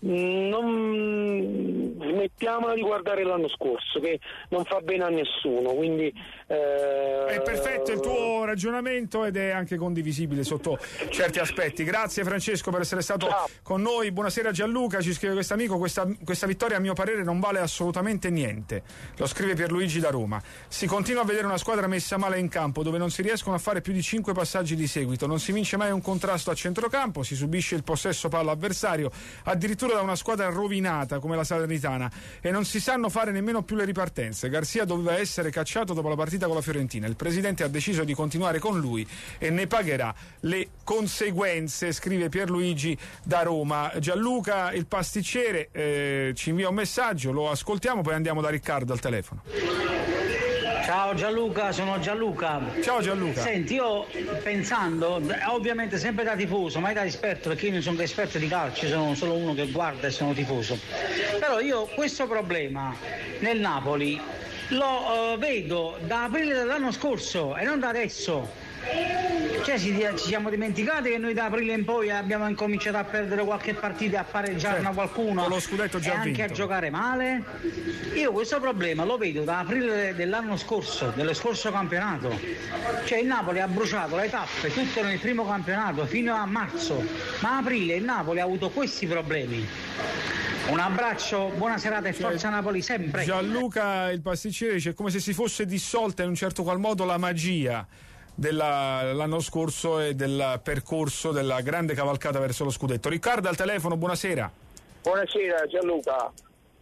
Non smettiamola di guardare l'anno scorso, che non fa bene a nessuno, quindi è perfetto il tuo ragionamento ed è anche condivisibile sotto certi aspetti. Grazie Francesco per essere stato con noi. Buonasera Gianluca, ci scrive questo amico: questa vittoria a mio parere non vale assolutamente niente. Lo scrive Pierluigi da Roma. Si continua a vedere una squadra messa male in campo, dove non si riescono a fare più di 5 passaggi di seguito, non si vince mai un contrasto a centrocampo, si subisce il possesso palla avversario addirittura da una squadra rovinata come la Salernitana, e non si sanno fare nemmeno più le ripartenze. Garzia doveva essere cacciato dopo la partita con la Fiorentina, il presidente ha deciso di continuare con lui e ne pagherà le conseguenze, scrive Pierluigi da Roma. Gianluca il pasticcere ci invia un messaggio, lo ascoltiamo, poi andiamo da Riccardo al telefono. Ciao Gianluca, sono Gianluca. Ciao Gianluca. Senti, io pensando, ovviamente sempre da tifoso, mai da esperto, perché io non sono esperto di calcio, sono solo uno che guarda e sono tifoso. Però io questo problema nel Napoli lo vedo da aprile dell'anno scorso e non da adesso. Cioè ci siamo dimenticati che noi da aprile in poi abbiamo incominciato a perdere qualche partita, a pareggiarne qualcuno, con lo scudetto già e anche vinto, a giocare male. Io questo problema lo vedo da aprile dell'anno scorso, dello scorso campionato. Cioè il Napoli ha bruciato le tappe tutte nel primo campionato fino a marzo, ma a aprile il Napoli ha avuto questi problemi. Un abbraccio, buona serata e forza Napoli sempre. Gianluca il pasticcere dice: come se si fosse dissolta in un certo qual modo la magia dell'anno scorso e del percorso della grande cavalcata verso lo scudetto. Riccardo al telefono, buonasera. Buonasera Gianluca,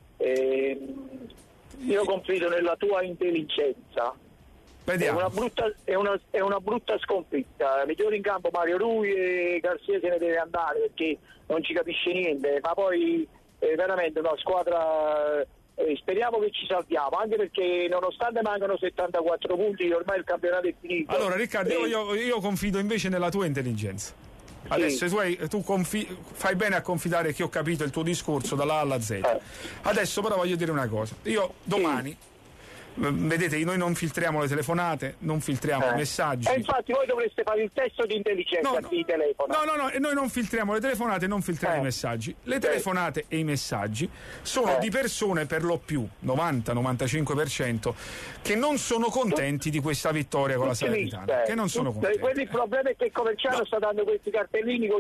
io confido nella tua intelligenza. Vediamo. È una brutta sconfitta. Migliore in campo Mario Rui, e Garzia se ne deve andare perché non ci capisce niente, ma poi veramente una squadra. Speriamo che ci salviamo, anche perché nonostante mancano 74 punti ormai il campionato è finito. Allora Riccardo, io confido invece nella tua intelligenza. Adesso tu fai bene a confidare che ho capito il tuo discorso dalla A alla Z. Adesso però voglio dire una cosa: io domani vedete, noi non filtriamo le telefonate, non filtriamo i messaggi. E infatti voi dovreste fare il test di intelligenza a chi telefona. No, e noi non filtriamo le telefonate, non filtriamo i messaggi. Le telefonate e i messaggi sono di persone per lo più, 90-95%, che non sono contenti di questa vittoria con la Salernitana. Che non sono contenti. Il problema è che il Coverciano sta dando questi cartellini così.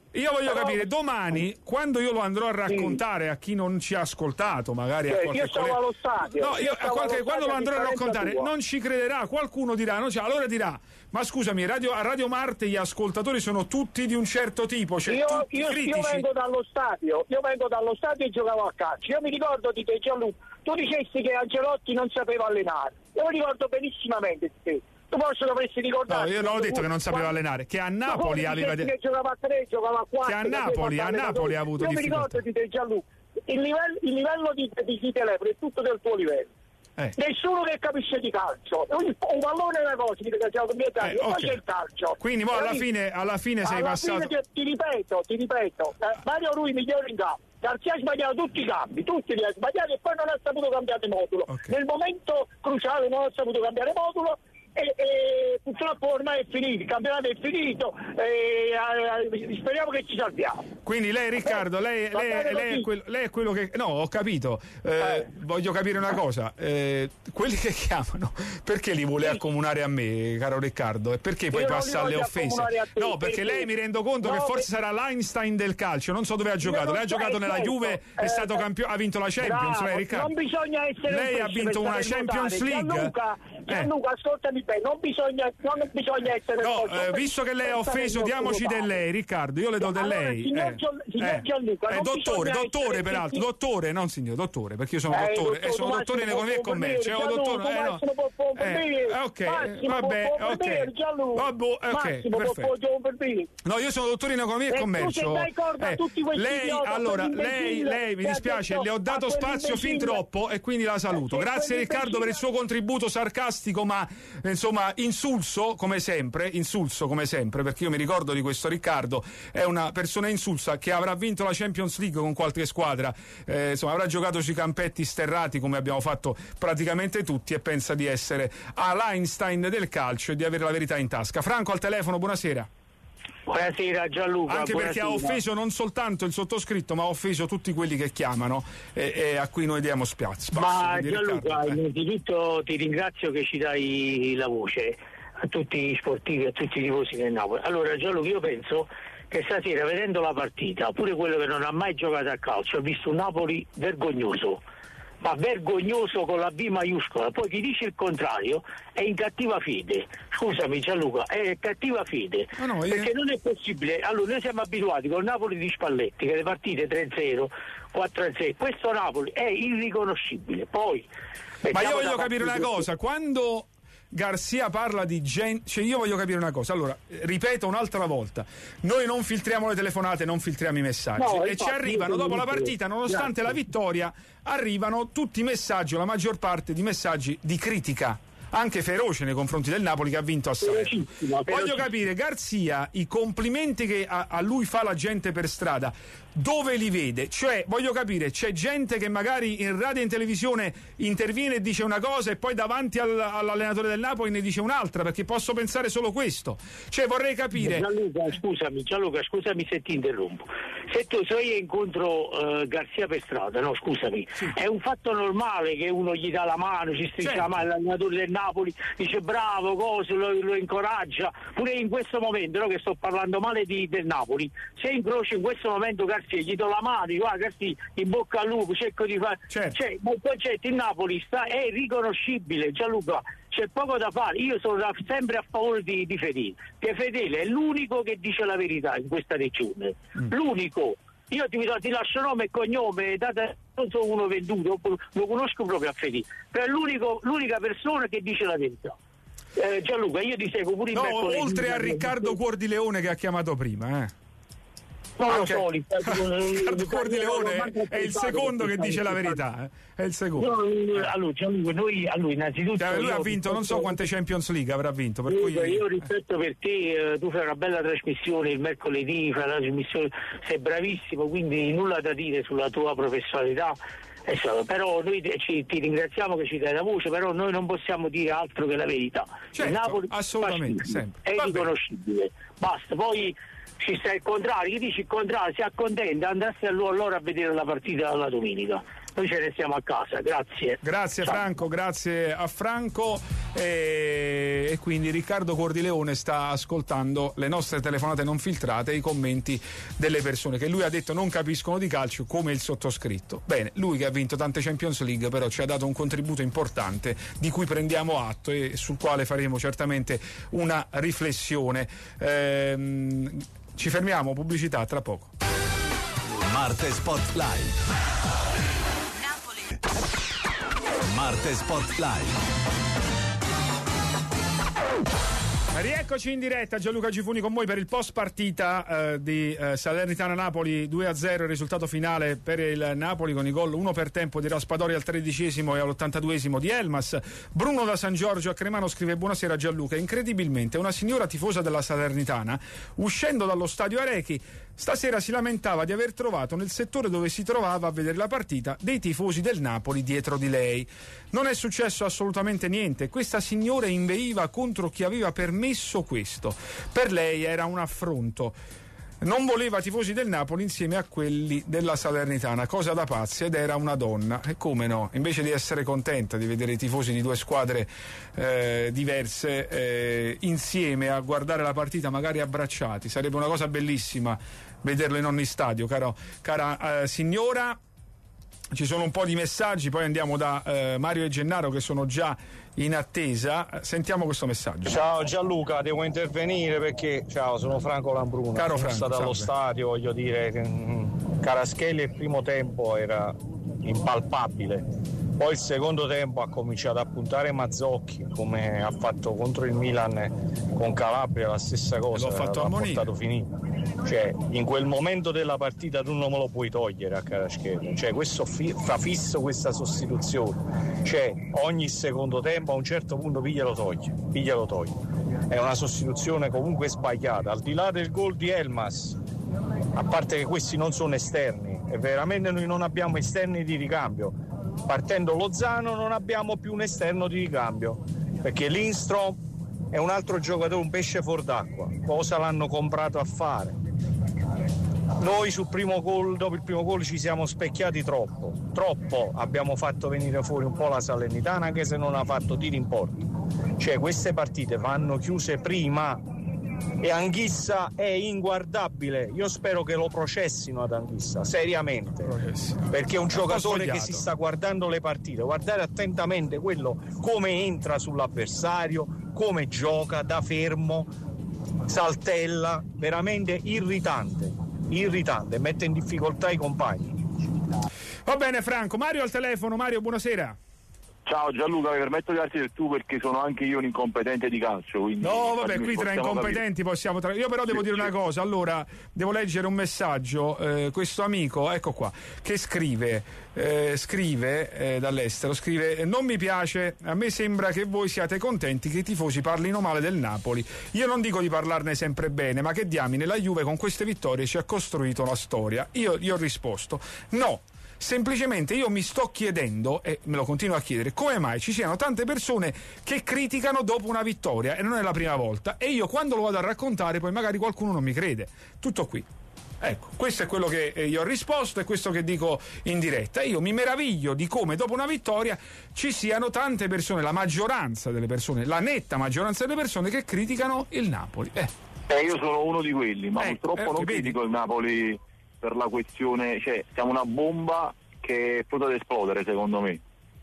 Io voglio capire, domani, quando io lo andrò a raccontare a chi non ci ha ascoltato, magari a qualche io stavo allo stadio. No, quando lo andrò a raccontare non ci crederà, qualcuno dirà, no, cioè, allora dirà, ma scusami, a Radio Marte gli ascoltatori sono tutti di un certo tipo, cioè io vengo dallo stadio, e giocavo a calcio. Io mi ricordo di te, Gianluca, tu dicesti che Ancelotti non sapeva allenare. Io lo ricordo benissimamente di te. Tu dovresti ricordare. No, io non ho detto che non sapeva allenare, che a Napoli aveva che giocava a 3, giocava a 4. Che a Napoli ha avuto difficoltà. Io mi ricordo di te, Gianluca. Il livello di Telefono è tutto del tuo livello. Nessuno che capisce di calcio. Un pallone è una cosa, poi c'è il calcio. Quindi alla fine sei passato. Ti ripeto, Mario Rui migliore in campo. Garcia ha sbagliato tutti i cambi, tutti li ha sbagliati e poi non ha saputo cambiare modulo. Nel momento cruciale non ha saputo cambiare modulo. E purtroppo ormai è finito, il campionato è finito, speriamo che ci salviamo. Quindi lei, Riccardo, lei è quello che... No, ho capito, voglio capire una cosa, quelli che chiamano, perché li vuole accomunare a me, caro Riccardo, e perché poi passa alle offese? No, perché lei mi rendo conto che forse sarà l'Einstein del calcio, non so dove ha giocato, lei ha giocato nella Juve, è stato campione, ha vinto la Champions, lei, Riccardo. Non bisogna essere lei ha vinto una Champions League. Gianluca, ascoltami bene, non bisogna essere... No, visto che lei ha offeso, diamoci del lei, Riccardo, io le do del lei. Signor Gianluca, dottore, peraltro, dottore, non signor, dottore, perché io sono dottore, sono dottore in economia e commercio. No, io sono dottore in economia e commercio. Lei mi dispiace, le ho dato spazio fin troppo e quindi la saluto. Grazie Riccardo per il suo contributo sarcastico, ma insomma insulso come sempre, perché io mi ricordo di questo Riccardo, è una persona insulsa che avrà vinto la Champions League con qualche squadra, insomma avrà giocato sui campetti sterrati come abbiamo fatto praticamente tutti e pensa di essere all'Einstein del calcio e di avere la verità in tasca. Franco al telefono, buonasera. Buonasera Gianluca. Anche perché ha offeso non soltanto il sottoscritto, ma ha offeso tutti quelli che chiamano e a cui noi diamo spazio. Ma Gianluca, innanzitutto ti ringrazio che ci dai la voce a tutti gli sportivi, a tutti i tifosi del Napoli. Allora Gianluca, io penso che stasera, vedendo la partita, pure quello che non ha mai giocato a calcio, ha visto un Napoli vergognoso, ma vergognoso con la B maiuscola. Poi chi dice il contrario è in cattiva fede. Scusami Gianluca, è cattiva fede, perché non è possibile. Allora noi siamo abituati con Napoli di Spalletti, che le partite 3-0, 4-6, questo Napoli è irriconoscibile. Poi ma io voglio capire una cosa, quando Garcia parla di gente, cioè io voglio capire una cosa, allora ripeto un'altra volta, noi non filtriamo le telefonate, non filtriamo i messaggi, e ci arrivano dopo la partita, nonostante la vittoria, arrivano tutti i messaggi, o la maggior parte di messaggi di critica, anche feroce nei confronti del Napoli che ha vinto a Salerno. Voglio capire, Garcia, i complimenti che a lui fa la gente per strada, dove li vede? Cioè, voglio capire, c'è gente che magari in radio e in televisione interviene e dice una cosa e poi davanti all'allenatore del Napoli ne dice un'altra, perché posso pensare solo questo. Cioè, vorrei capire... Gianluca, scusami se ti interrompo. Se io incontro Garcia per strada, no, scusami, è un fatto normale che uno gli dà la mano, ci stringe la mano, l'allenatore del Napoli dice bravo, cose, lo incoraggia. Pure in questo momento, no, che sto parlando male del Napoli, se incrocio in questo momento Garcia, gli do la mano, guarda Garcia, in bocca al lupo, cerco di fare... Cioè, il concetto in Napoli è riconoscibile, Gianluca, c'è poco da fare. Io sono sempre a favore di Fedele, che Fedele è l'unico che dice la verità in questa regione, l'unico. Io ti lascio nome e cognome, non sono uno venduto, lo conosco proprio a Fedele, però è l'unica persona che dice la verità. Gianluca, io ti seguo pure in mercoledì. Oltre a Riccardo Cuordileone che ha chiamata prima, Non lo so, Riccardo Cuordileone è il secondo che dice la verità, è il secondo. Allora, lui innanzitutto lui ha vinto, non so quante Champions League avrà vinto, per cui io rispetto per te, tu fai una bella trasmissione il mercoledì, fai la trasmissione, sei bravissimo, quindi nulla da dire sulla tua professionalità. Però noi ti ringraziamo che ci dai la voce, però noi non possiamo dire altro che la verità. Certo, Napoli assolutamente, sempre. È riconoscibile, basta. Poi ci sta il contrario, chi dice il contrario si accontenta, andasse allora a vedere la partita la domenica. Noi ce ne stiamo a casa, grazie. Grazie. Ciao. Franco, grazie a Franco. e quindi Riccardo Cordileone sta ascoltando le nostre telefonate non filtrate e i commenti delle persone che lui ha detto non capiscono di calcio come il sottoscritto. Bene, lui che ha vinto tante Champions League però ci ha dato un contributo importante di cui prendiamo atto e sul quale faremo certamente una riflessione. Ci fermiamo, pubblicità, tra poco. Marte Spotlight. Marte Spotlight. Rieccoci in diretta, Gianluca Gifuni con voi per il post partita di Salernitana-Napoli 2-0, il risultato finale per il Napoli con i gol, uno per tempo di Raspadori al 13esimo e all'82esimo di Elmas. Bruno da San Giorgio a Cremano scrive: buonasera Gianluca, incredibilmente una signora tifosa della Salernitana uscendo dallo stadio Arechi stasera si lamentava di aver trovato nel settore dove si trovava a vedere la partita dei tifosi del Napoli dietro di lei. Non è successo assolutamente niente, questa signora inveiva contro chi aveva permesso questo. Per lei era un affronto. Non voleva tifosi del Napoli insieme a quelli della Salernitana, cosa da pazzi, ed era una donna. E come no? Invece di essere contenta di vedere i tifosi di due squadre diverse insieme a guardare la partita, magari abbracciati, sarebbe una cosa bellissima vederlo in ogni stadio, cara signora. Ci sono un po' di messaggi, poi andiamo da Mario e Gennaro che sono già in attesa. Sentiamo questo messaggio. Ciao Gianluca, devo intervenire perché sono Franco Lambruna. Caro sono Franco, stato allo salve. stadio, voglio dire che Kvaratskhelia il primo tempo era impalpabile. Poi il secondo tempo ha cominciato a puntare Mazzocchi, come ha fatto contro il Milan con Calabria, la stessa cosa, l'ho fatto l'ha portato finito. Cioè, in quel momento della partita tu non me lo puoi togliere a Kvaratskhelia. Cioè, questo fa fisso questa sostituzione. Cioè, ogni secondo tempo a un certo punto piglialo toglie. È una sostituzione comunque sbagliata. Al di là del gol di Elmas, a parte che questi non sono esterni, e veramente noi non abbiamo esterni di ricambio. Partendo Lozano non abbiamo più un esterno di ricambio, perché Lindstrom è un altro giocatore, un pesce fuor d'acqua. Cosa l'hanno comprato a fare? Noi dopo il primo gol ci siamo specchiati troppo, abbiamo fatto venire fuori un po' la Salernitana, anche se non ha fatto tiri in porta. Cioè, queste partite vanno chiuse prima. E Anghissa è inguardabile. Io spero che lo processino ad Anghissa seriamente, perché è un giocatore che si sta guardando le partite. Guardare attentamente quello come entra sull'avversario, come gioca da fermo, saltella, veramente irritante, mette in difficoltà i compagni. Va bene Franco, Mario al telefono. Mario, buonasera. Ciao Gianluca, mi permetto di darti del tu perché sono anche io un incompetente di calcio. No, vabbè, qui tra incompetenti possiamo io però devo dire una cosa. Allora, devo leggere un messaggio. Questo amico, ecco qua, che scrive dall'estero, scrive: non mi piace, a me sembra che voi siate contenti che i tifosi parlino male del Napoli. Io non dico di parlarne sempre bene, ma che diamine, la Juve con queste vittorie ci ha costruito una storia. Io ho risposto: no. Semplicemente io mi sto chiedendo, e me lo continuo a chiedere, come mai ci siano tante persone che criticano dopo una vittoria, e non è la prima volta, e io quando lo vado a raccontare poi magari qualcuno non mi crede. Tutto qui. Ecco, questo è quello che io ho risposto e questo che dico in diretta. Io mi meraviglio di come dopo una vittoria ci siano tante persone, la maggioranza delle persone, la netta maggioranza delle persone che criticano il Napoli. Io sono uno di quelli, ma purtroppo non critico il Napoli per la questione, cioè siamo una bomba che è pronta ad esplodere secondo me,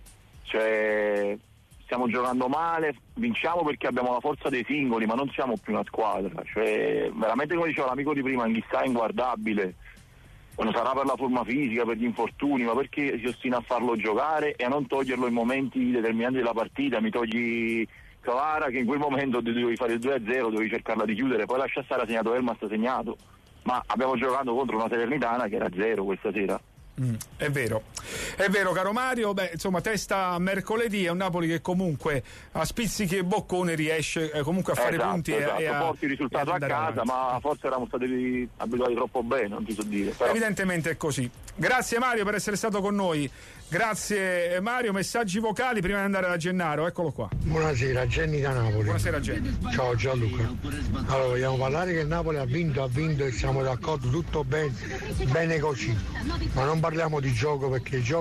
cioè stiamo giocando male, vinciamo perché abbiamo la forza dei singoli, ma non siamo più una squadra, cioè veramente, come diceva l'amico di prima, Anghissà è inguardabile, non sarà per la forma fisica, per gli infortuni, ma perché si ostina a farlo giocare e a non toglierlo in momenti determinanti della partita. Mi togli Kvara che in quel momento dovevi fare il 2-0, dovevi cercarla di chiudere, poi lascia stare, ha segnato Elmas, ha segnato, ma abbiamo giocato contro una Salernitana che era 0 questa sera. È vero caro Mario. Insomma, testa mercoledì, è un Napoli che comunque a spizzichi e boccone riesce comunque a fare punti e a porti il risultato a casa avanti. Ma forse eravamo stati abituati troppo bene, non ti so dire, però. Evidentemente è così. Grazie Mario per essere stato con noi. Grazie Mario. Messaggi vocali prima di andare da Gennaro, eccolo qua. Buonasera, Jenny da Napoli. Buonasera Jenny. Ciao Gianluca. Allora, vogliamo parlare che il Napoli ha vinto e siamo d'accordo, tutto bene così, ma non parliamo di gioco, perché il gioco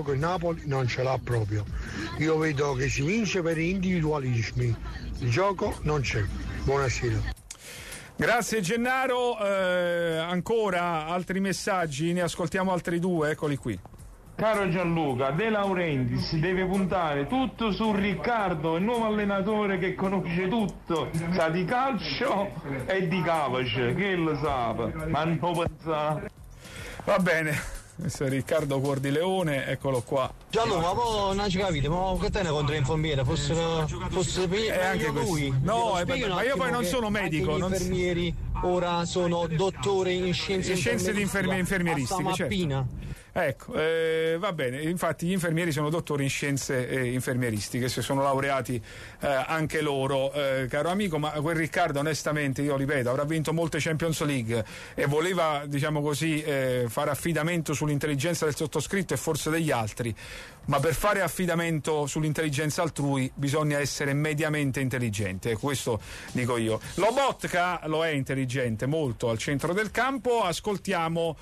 gioco il Napoli non ce l'ha proprio. Io vedo che si vince per individualismi, il gioco non c'è. Buonasera. Grazie Gennaro, ancora altri messaggi, ne ascoltiamo altri due, eccoli qui. Caro Gianluca, De Laurentiis deve puntare tutto su Riccardo, il nuovo allenatore che conosce tutto, sa di calcio e di cavace, che lo sa, ma non pensare. Va bene, questo è Riccardo Cuordileone, eccolo qua. Gianluca, ma poi non ci capite, ma che te ne contro infermiere? Fosse anche lui. No, ma io poi non sono medico. Gli infermieri ora sono dottori in scienze infermieristiche, certo. Ecco, va bene, infatti gli infermieri sono dottori in scienze infermieristiche, se sono laureati anche loro, caro amico, ma quel Riccardo onestamente, io ripeto, avrà vinto molte Champions League e voleva, diciamo così, fare affidamento sull'intelligenza del sottoscritto e forse degli altri, ma per fare affidamento sull'intelligenza altrui bisogna essere mediamente intelligente, questo dico io. Lobotka lo è intelligente, molto al centro del campo. Ascoltiamo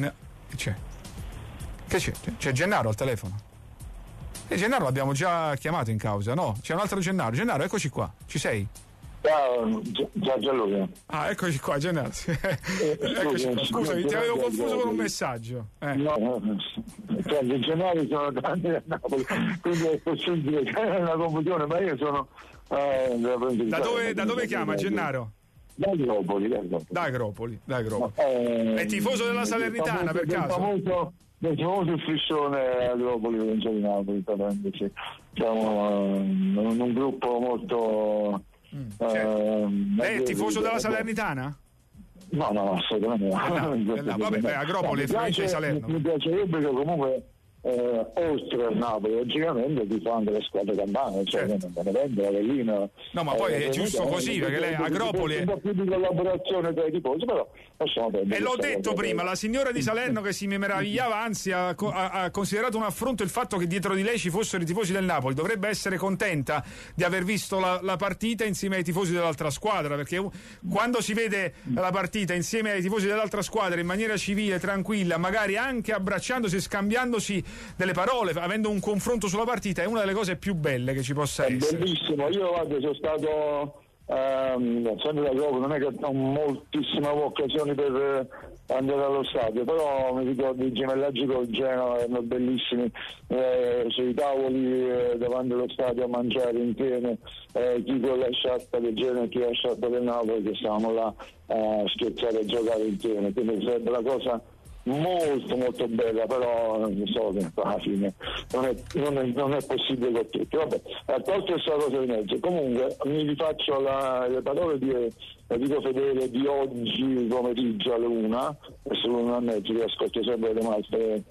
che c'è? C'è Gennaro al telefono? E Gennaro l'abbiamo già chiamato in causa, no? C'è un altro Gennaro. Gennaro, eccoci qua, ci sei? Ciao Gianluca. Ah, eccoci qua, Gennaro. Eccoci qua. Scusami, ti avevo confuso con un messaggio. No, i Gennari sono tanti a Napoli, quindi è possibile che è una confusione, ma io sono da dove chiama Gennaro? Da Agropoli. È tifoso della Salernitana per caso? Del famoso striscione Agropoli, provincia di Napoli, siamo un gruppo molto lei è tifoso della Salernitana? No, assolutamente no. Vabbè, Agropoli è provincia di Salerno. Mi piacerebbe che comunque oltre a Napoli logicamente ti fa anche le squadre campane, cioè Avellino. No, ma poi è giusto così, perché lei Agropoli è un po' più di collaborazione tra i tifosi, però e l'ho detto prima, la signora di Salerno che si meravigliava, anzi ha considerato un affronto il fatto che dietro di lei ci fossero i tifosi del Napoli. Dovrebbe essere contenta di aver visto la partita insieme ai tifosi dell'altra squadra, perché quando si vede la partita insieme ai tifosi dell'altra squadra in maniera civile, tranquilla, magari anche abbracciandosi e scambiandosi delle parole, avendo un confronto sulla partita, è una delle cose più belle che ci possa essere. Bellissimo, io guarda, sono stato sempre da gioco, non è che ho moltissime occasioni per andare allo stadio, però mi ricordo i gemellaggi col Genoa erano bellissimi, sui tavoli davanti allo stadio a mangiare insieme, chi con la sciarpa del Genoa e chi con la sciarpa del Napoli, che stavamo là a scherzare e giocare insieme, quindi sarebbe la cosa molto molto bella, però non so che alla fine non è possibile con tutti. Vabbè, a tolto questa cosa di mezzo, comunque mi rifaccio le parole di Enrico Fedele di oggi pomeriggio alle 1, adesso l'1:30, che ascolto sempre le maestre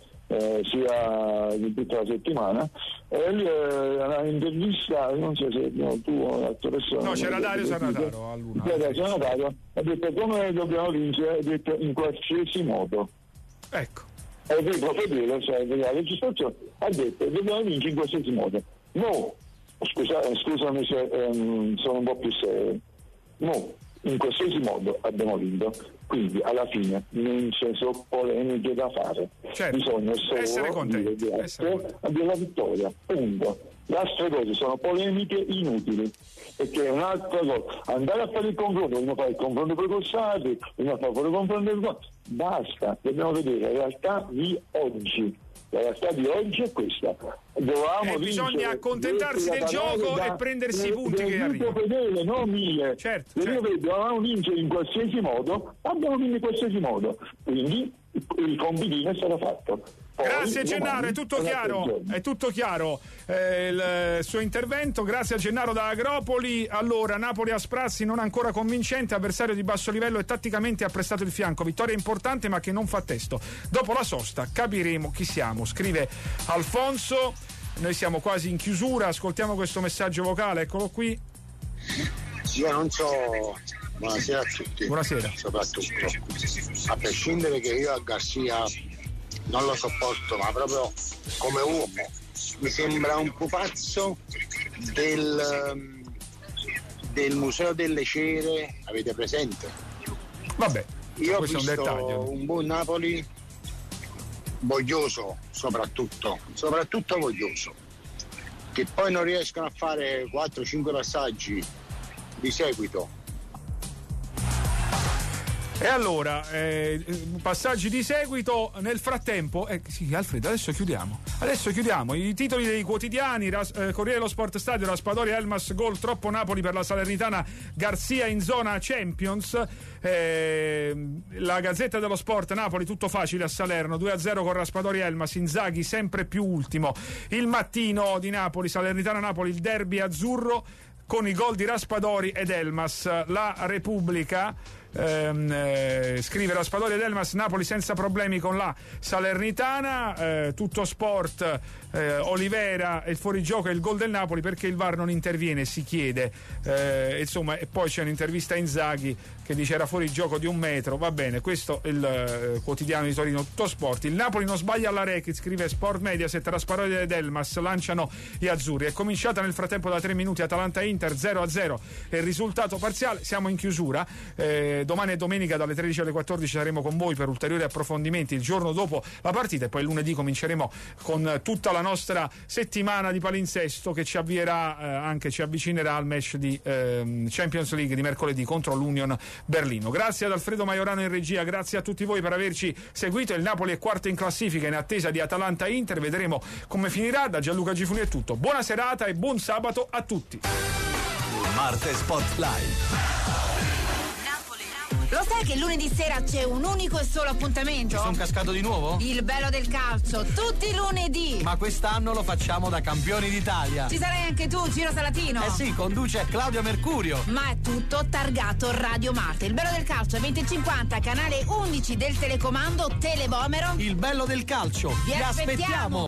sia di tutta la settimana, e lì una intervista, non so se tu o un'altra persona. No, c'era Dario Sannataro all'una. Sannataro ha detto come dobbiamo vincere, ha detto in qualsiasi modo. Ecco. Enrico Fedele, cioè della legislazione, ha detto dobbiamo vincere in qualsiasi modo. No, scusami se sono un po' più serio. No, in qualsiasi modo abbiamo vinto. Quindi alla fine non ci sono polemiche da fare. Certo. Bisogna essere contenti. Abbiamo la vittoria. Punto. Le altre cose sono polemiche inutili, perché è un'altra cosa. Andare a fare il confronto, uno fa il confronto precorsati, uno fa il confronto basta, dobbiamo vedere la realtà di oggi. La realtà di oggi è questa. Bisogna accontentarsi del gioco e prendersi i punti che arrivano. Fedele, non mille. Certo. Dobbiamo vincere in qualsiasi modo, abbiamo vinto in qualsiasi modo. Quindi il compitino è stato fatto. Grazie Gennaro, è tutto chiaro, il suo intervento. Grazie a Gennaro da Agropoli. Allora, Napoli a sprazzi non ancora convincente, avversario di basso livello e tatticamente ha prestato il fianco, vittoria importante ma che non fa testo. Dopo la sosta capiremo chi siamo, scrive Alfonso. Noi siamo quasi in chiusura, ascoltiamo questo messaggio vocale, eccolo qui. Io non so, buonasera a tutti. Buonasera. Soprattutto, a prescindere che io a Garcia non lo sopporto, ma proprio come uomo mi sembra un pupazzo del Museo delle Cere, avete presente? Vabbè, io ho questo visto è un dettaglio. un buon Napoli voglioso soprattutto voglioso, che poi non riescono a fare 4-5 passaggi di seguito. E allora, passaggi di seguito. Nel frattempo, sì, Alfredo, adesso chiudiamo i titoli dei quotidiani. Corriere dello Sport Stadio, Raspadori, Elmas, gol, troppo Napoli per la Salernitana, Garzia in zona Champions. La Gazzetta dello Sport, Napoli tutto facile a Salerno, 2-0 con Raspadori, Elmas, Inzaghi sempre più ultimo. Il Mattino di Napoli, Salernitana-Napoli, il derby azzurro con i gol di Raspadori ed Elmas. La Repubblica scrive Raspadori ed Elmas, Napoli senza problemi con la Salernitana. Tutto Sport, Olivera e il fuorigioco e il gol del Napoli perché il VAR non interviene, si chiede, insomma. E poi c'è un'intervista a Inzaghi che dice era fuori gioco di 1 metro. Va bene, questo è il quotidiano di Torino, Tutto Sport. Il Napoli non sbaglia alla Rec, scrive Sport Mediaset, Raspadori ed Elmas lanciano gli azzurri. È cominciata nel frattempo da 3 minuti Atalanta-Inter 0-0 è il risultato parziale. Siamo in chiusura. Domani e domenica dalle 13 alle 14 saremo con voi per ulteriori approfondimenti il giorno dopo la partita, e poi lunedì cominceremo con tutta la nostra settimana di palinsesto che ci avvicinerà al match di Champions League di mercoledì contro l'Union Berlino. Grazie ad Alfredo Maiorano in regia, grazie a tutti voi per averci seguito. Il Napoli è quarto in classifica in attesa di Atalanta-Inter, vedremo come finirà. Da Gianluca Gifuni è tutto, buona serata e buon sabato a tutti. Marte Spotlight. Lo sai che lunedì sera c'è un unico e solo appuntamento? Ci sono cascato di nuovo? Il bello del calcio, tutti i lunedì. Ma quest'anno lo facciamo da campioni d'Italia. Ci sarai anche tu, Ciro Salatino? Eh sì, conduce Claudio Mercurio. Ma è tutto targato Radio Marte. Il bello del calcio è 2050, canale 11 del telecomando Televomero. Il bello del calcio. Vi aspettiamo.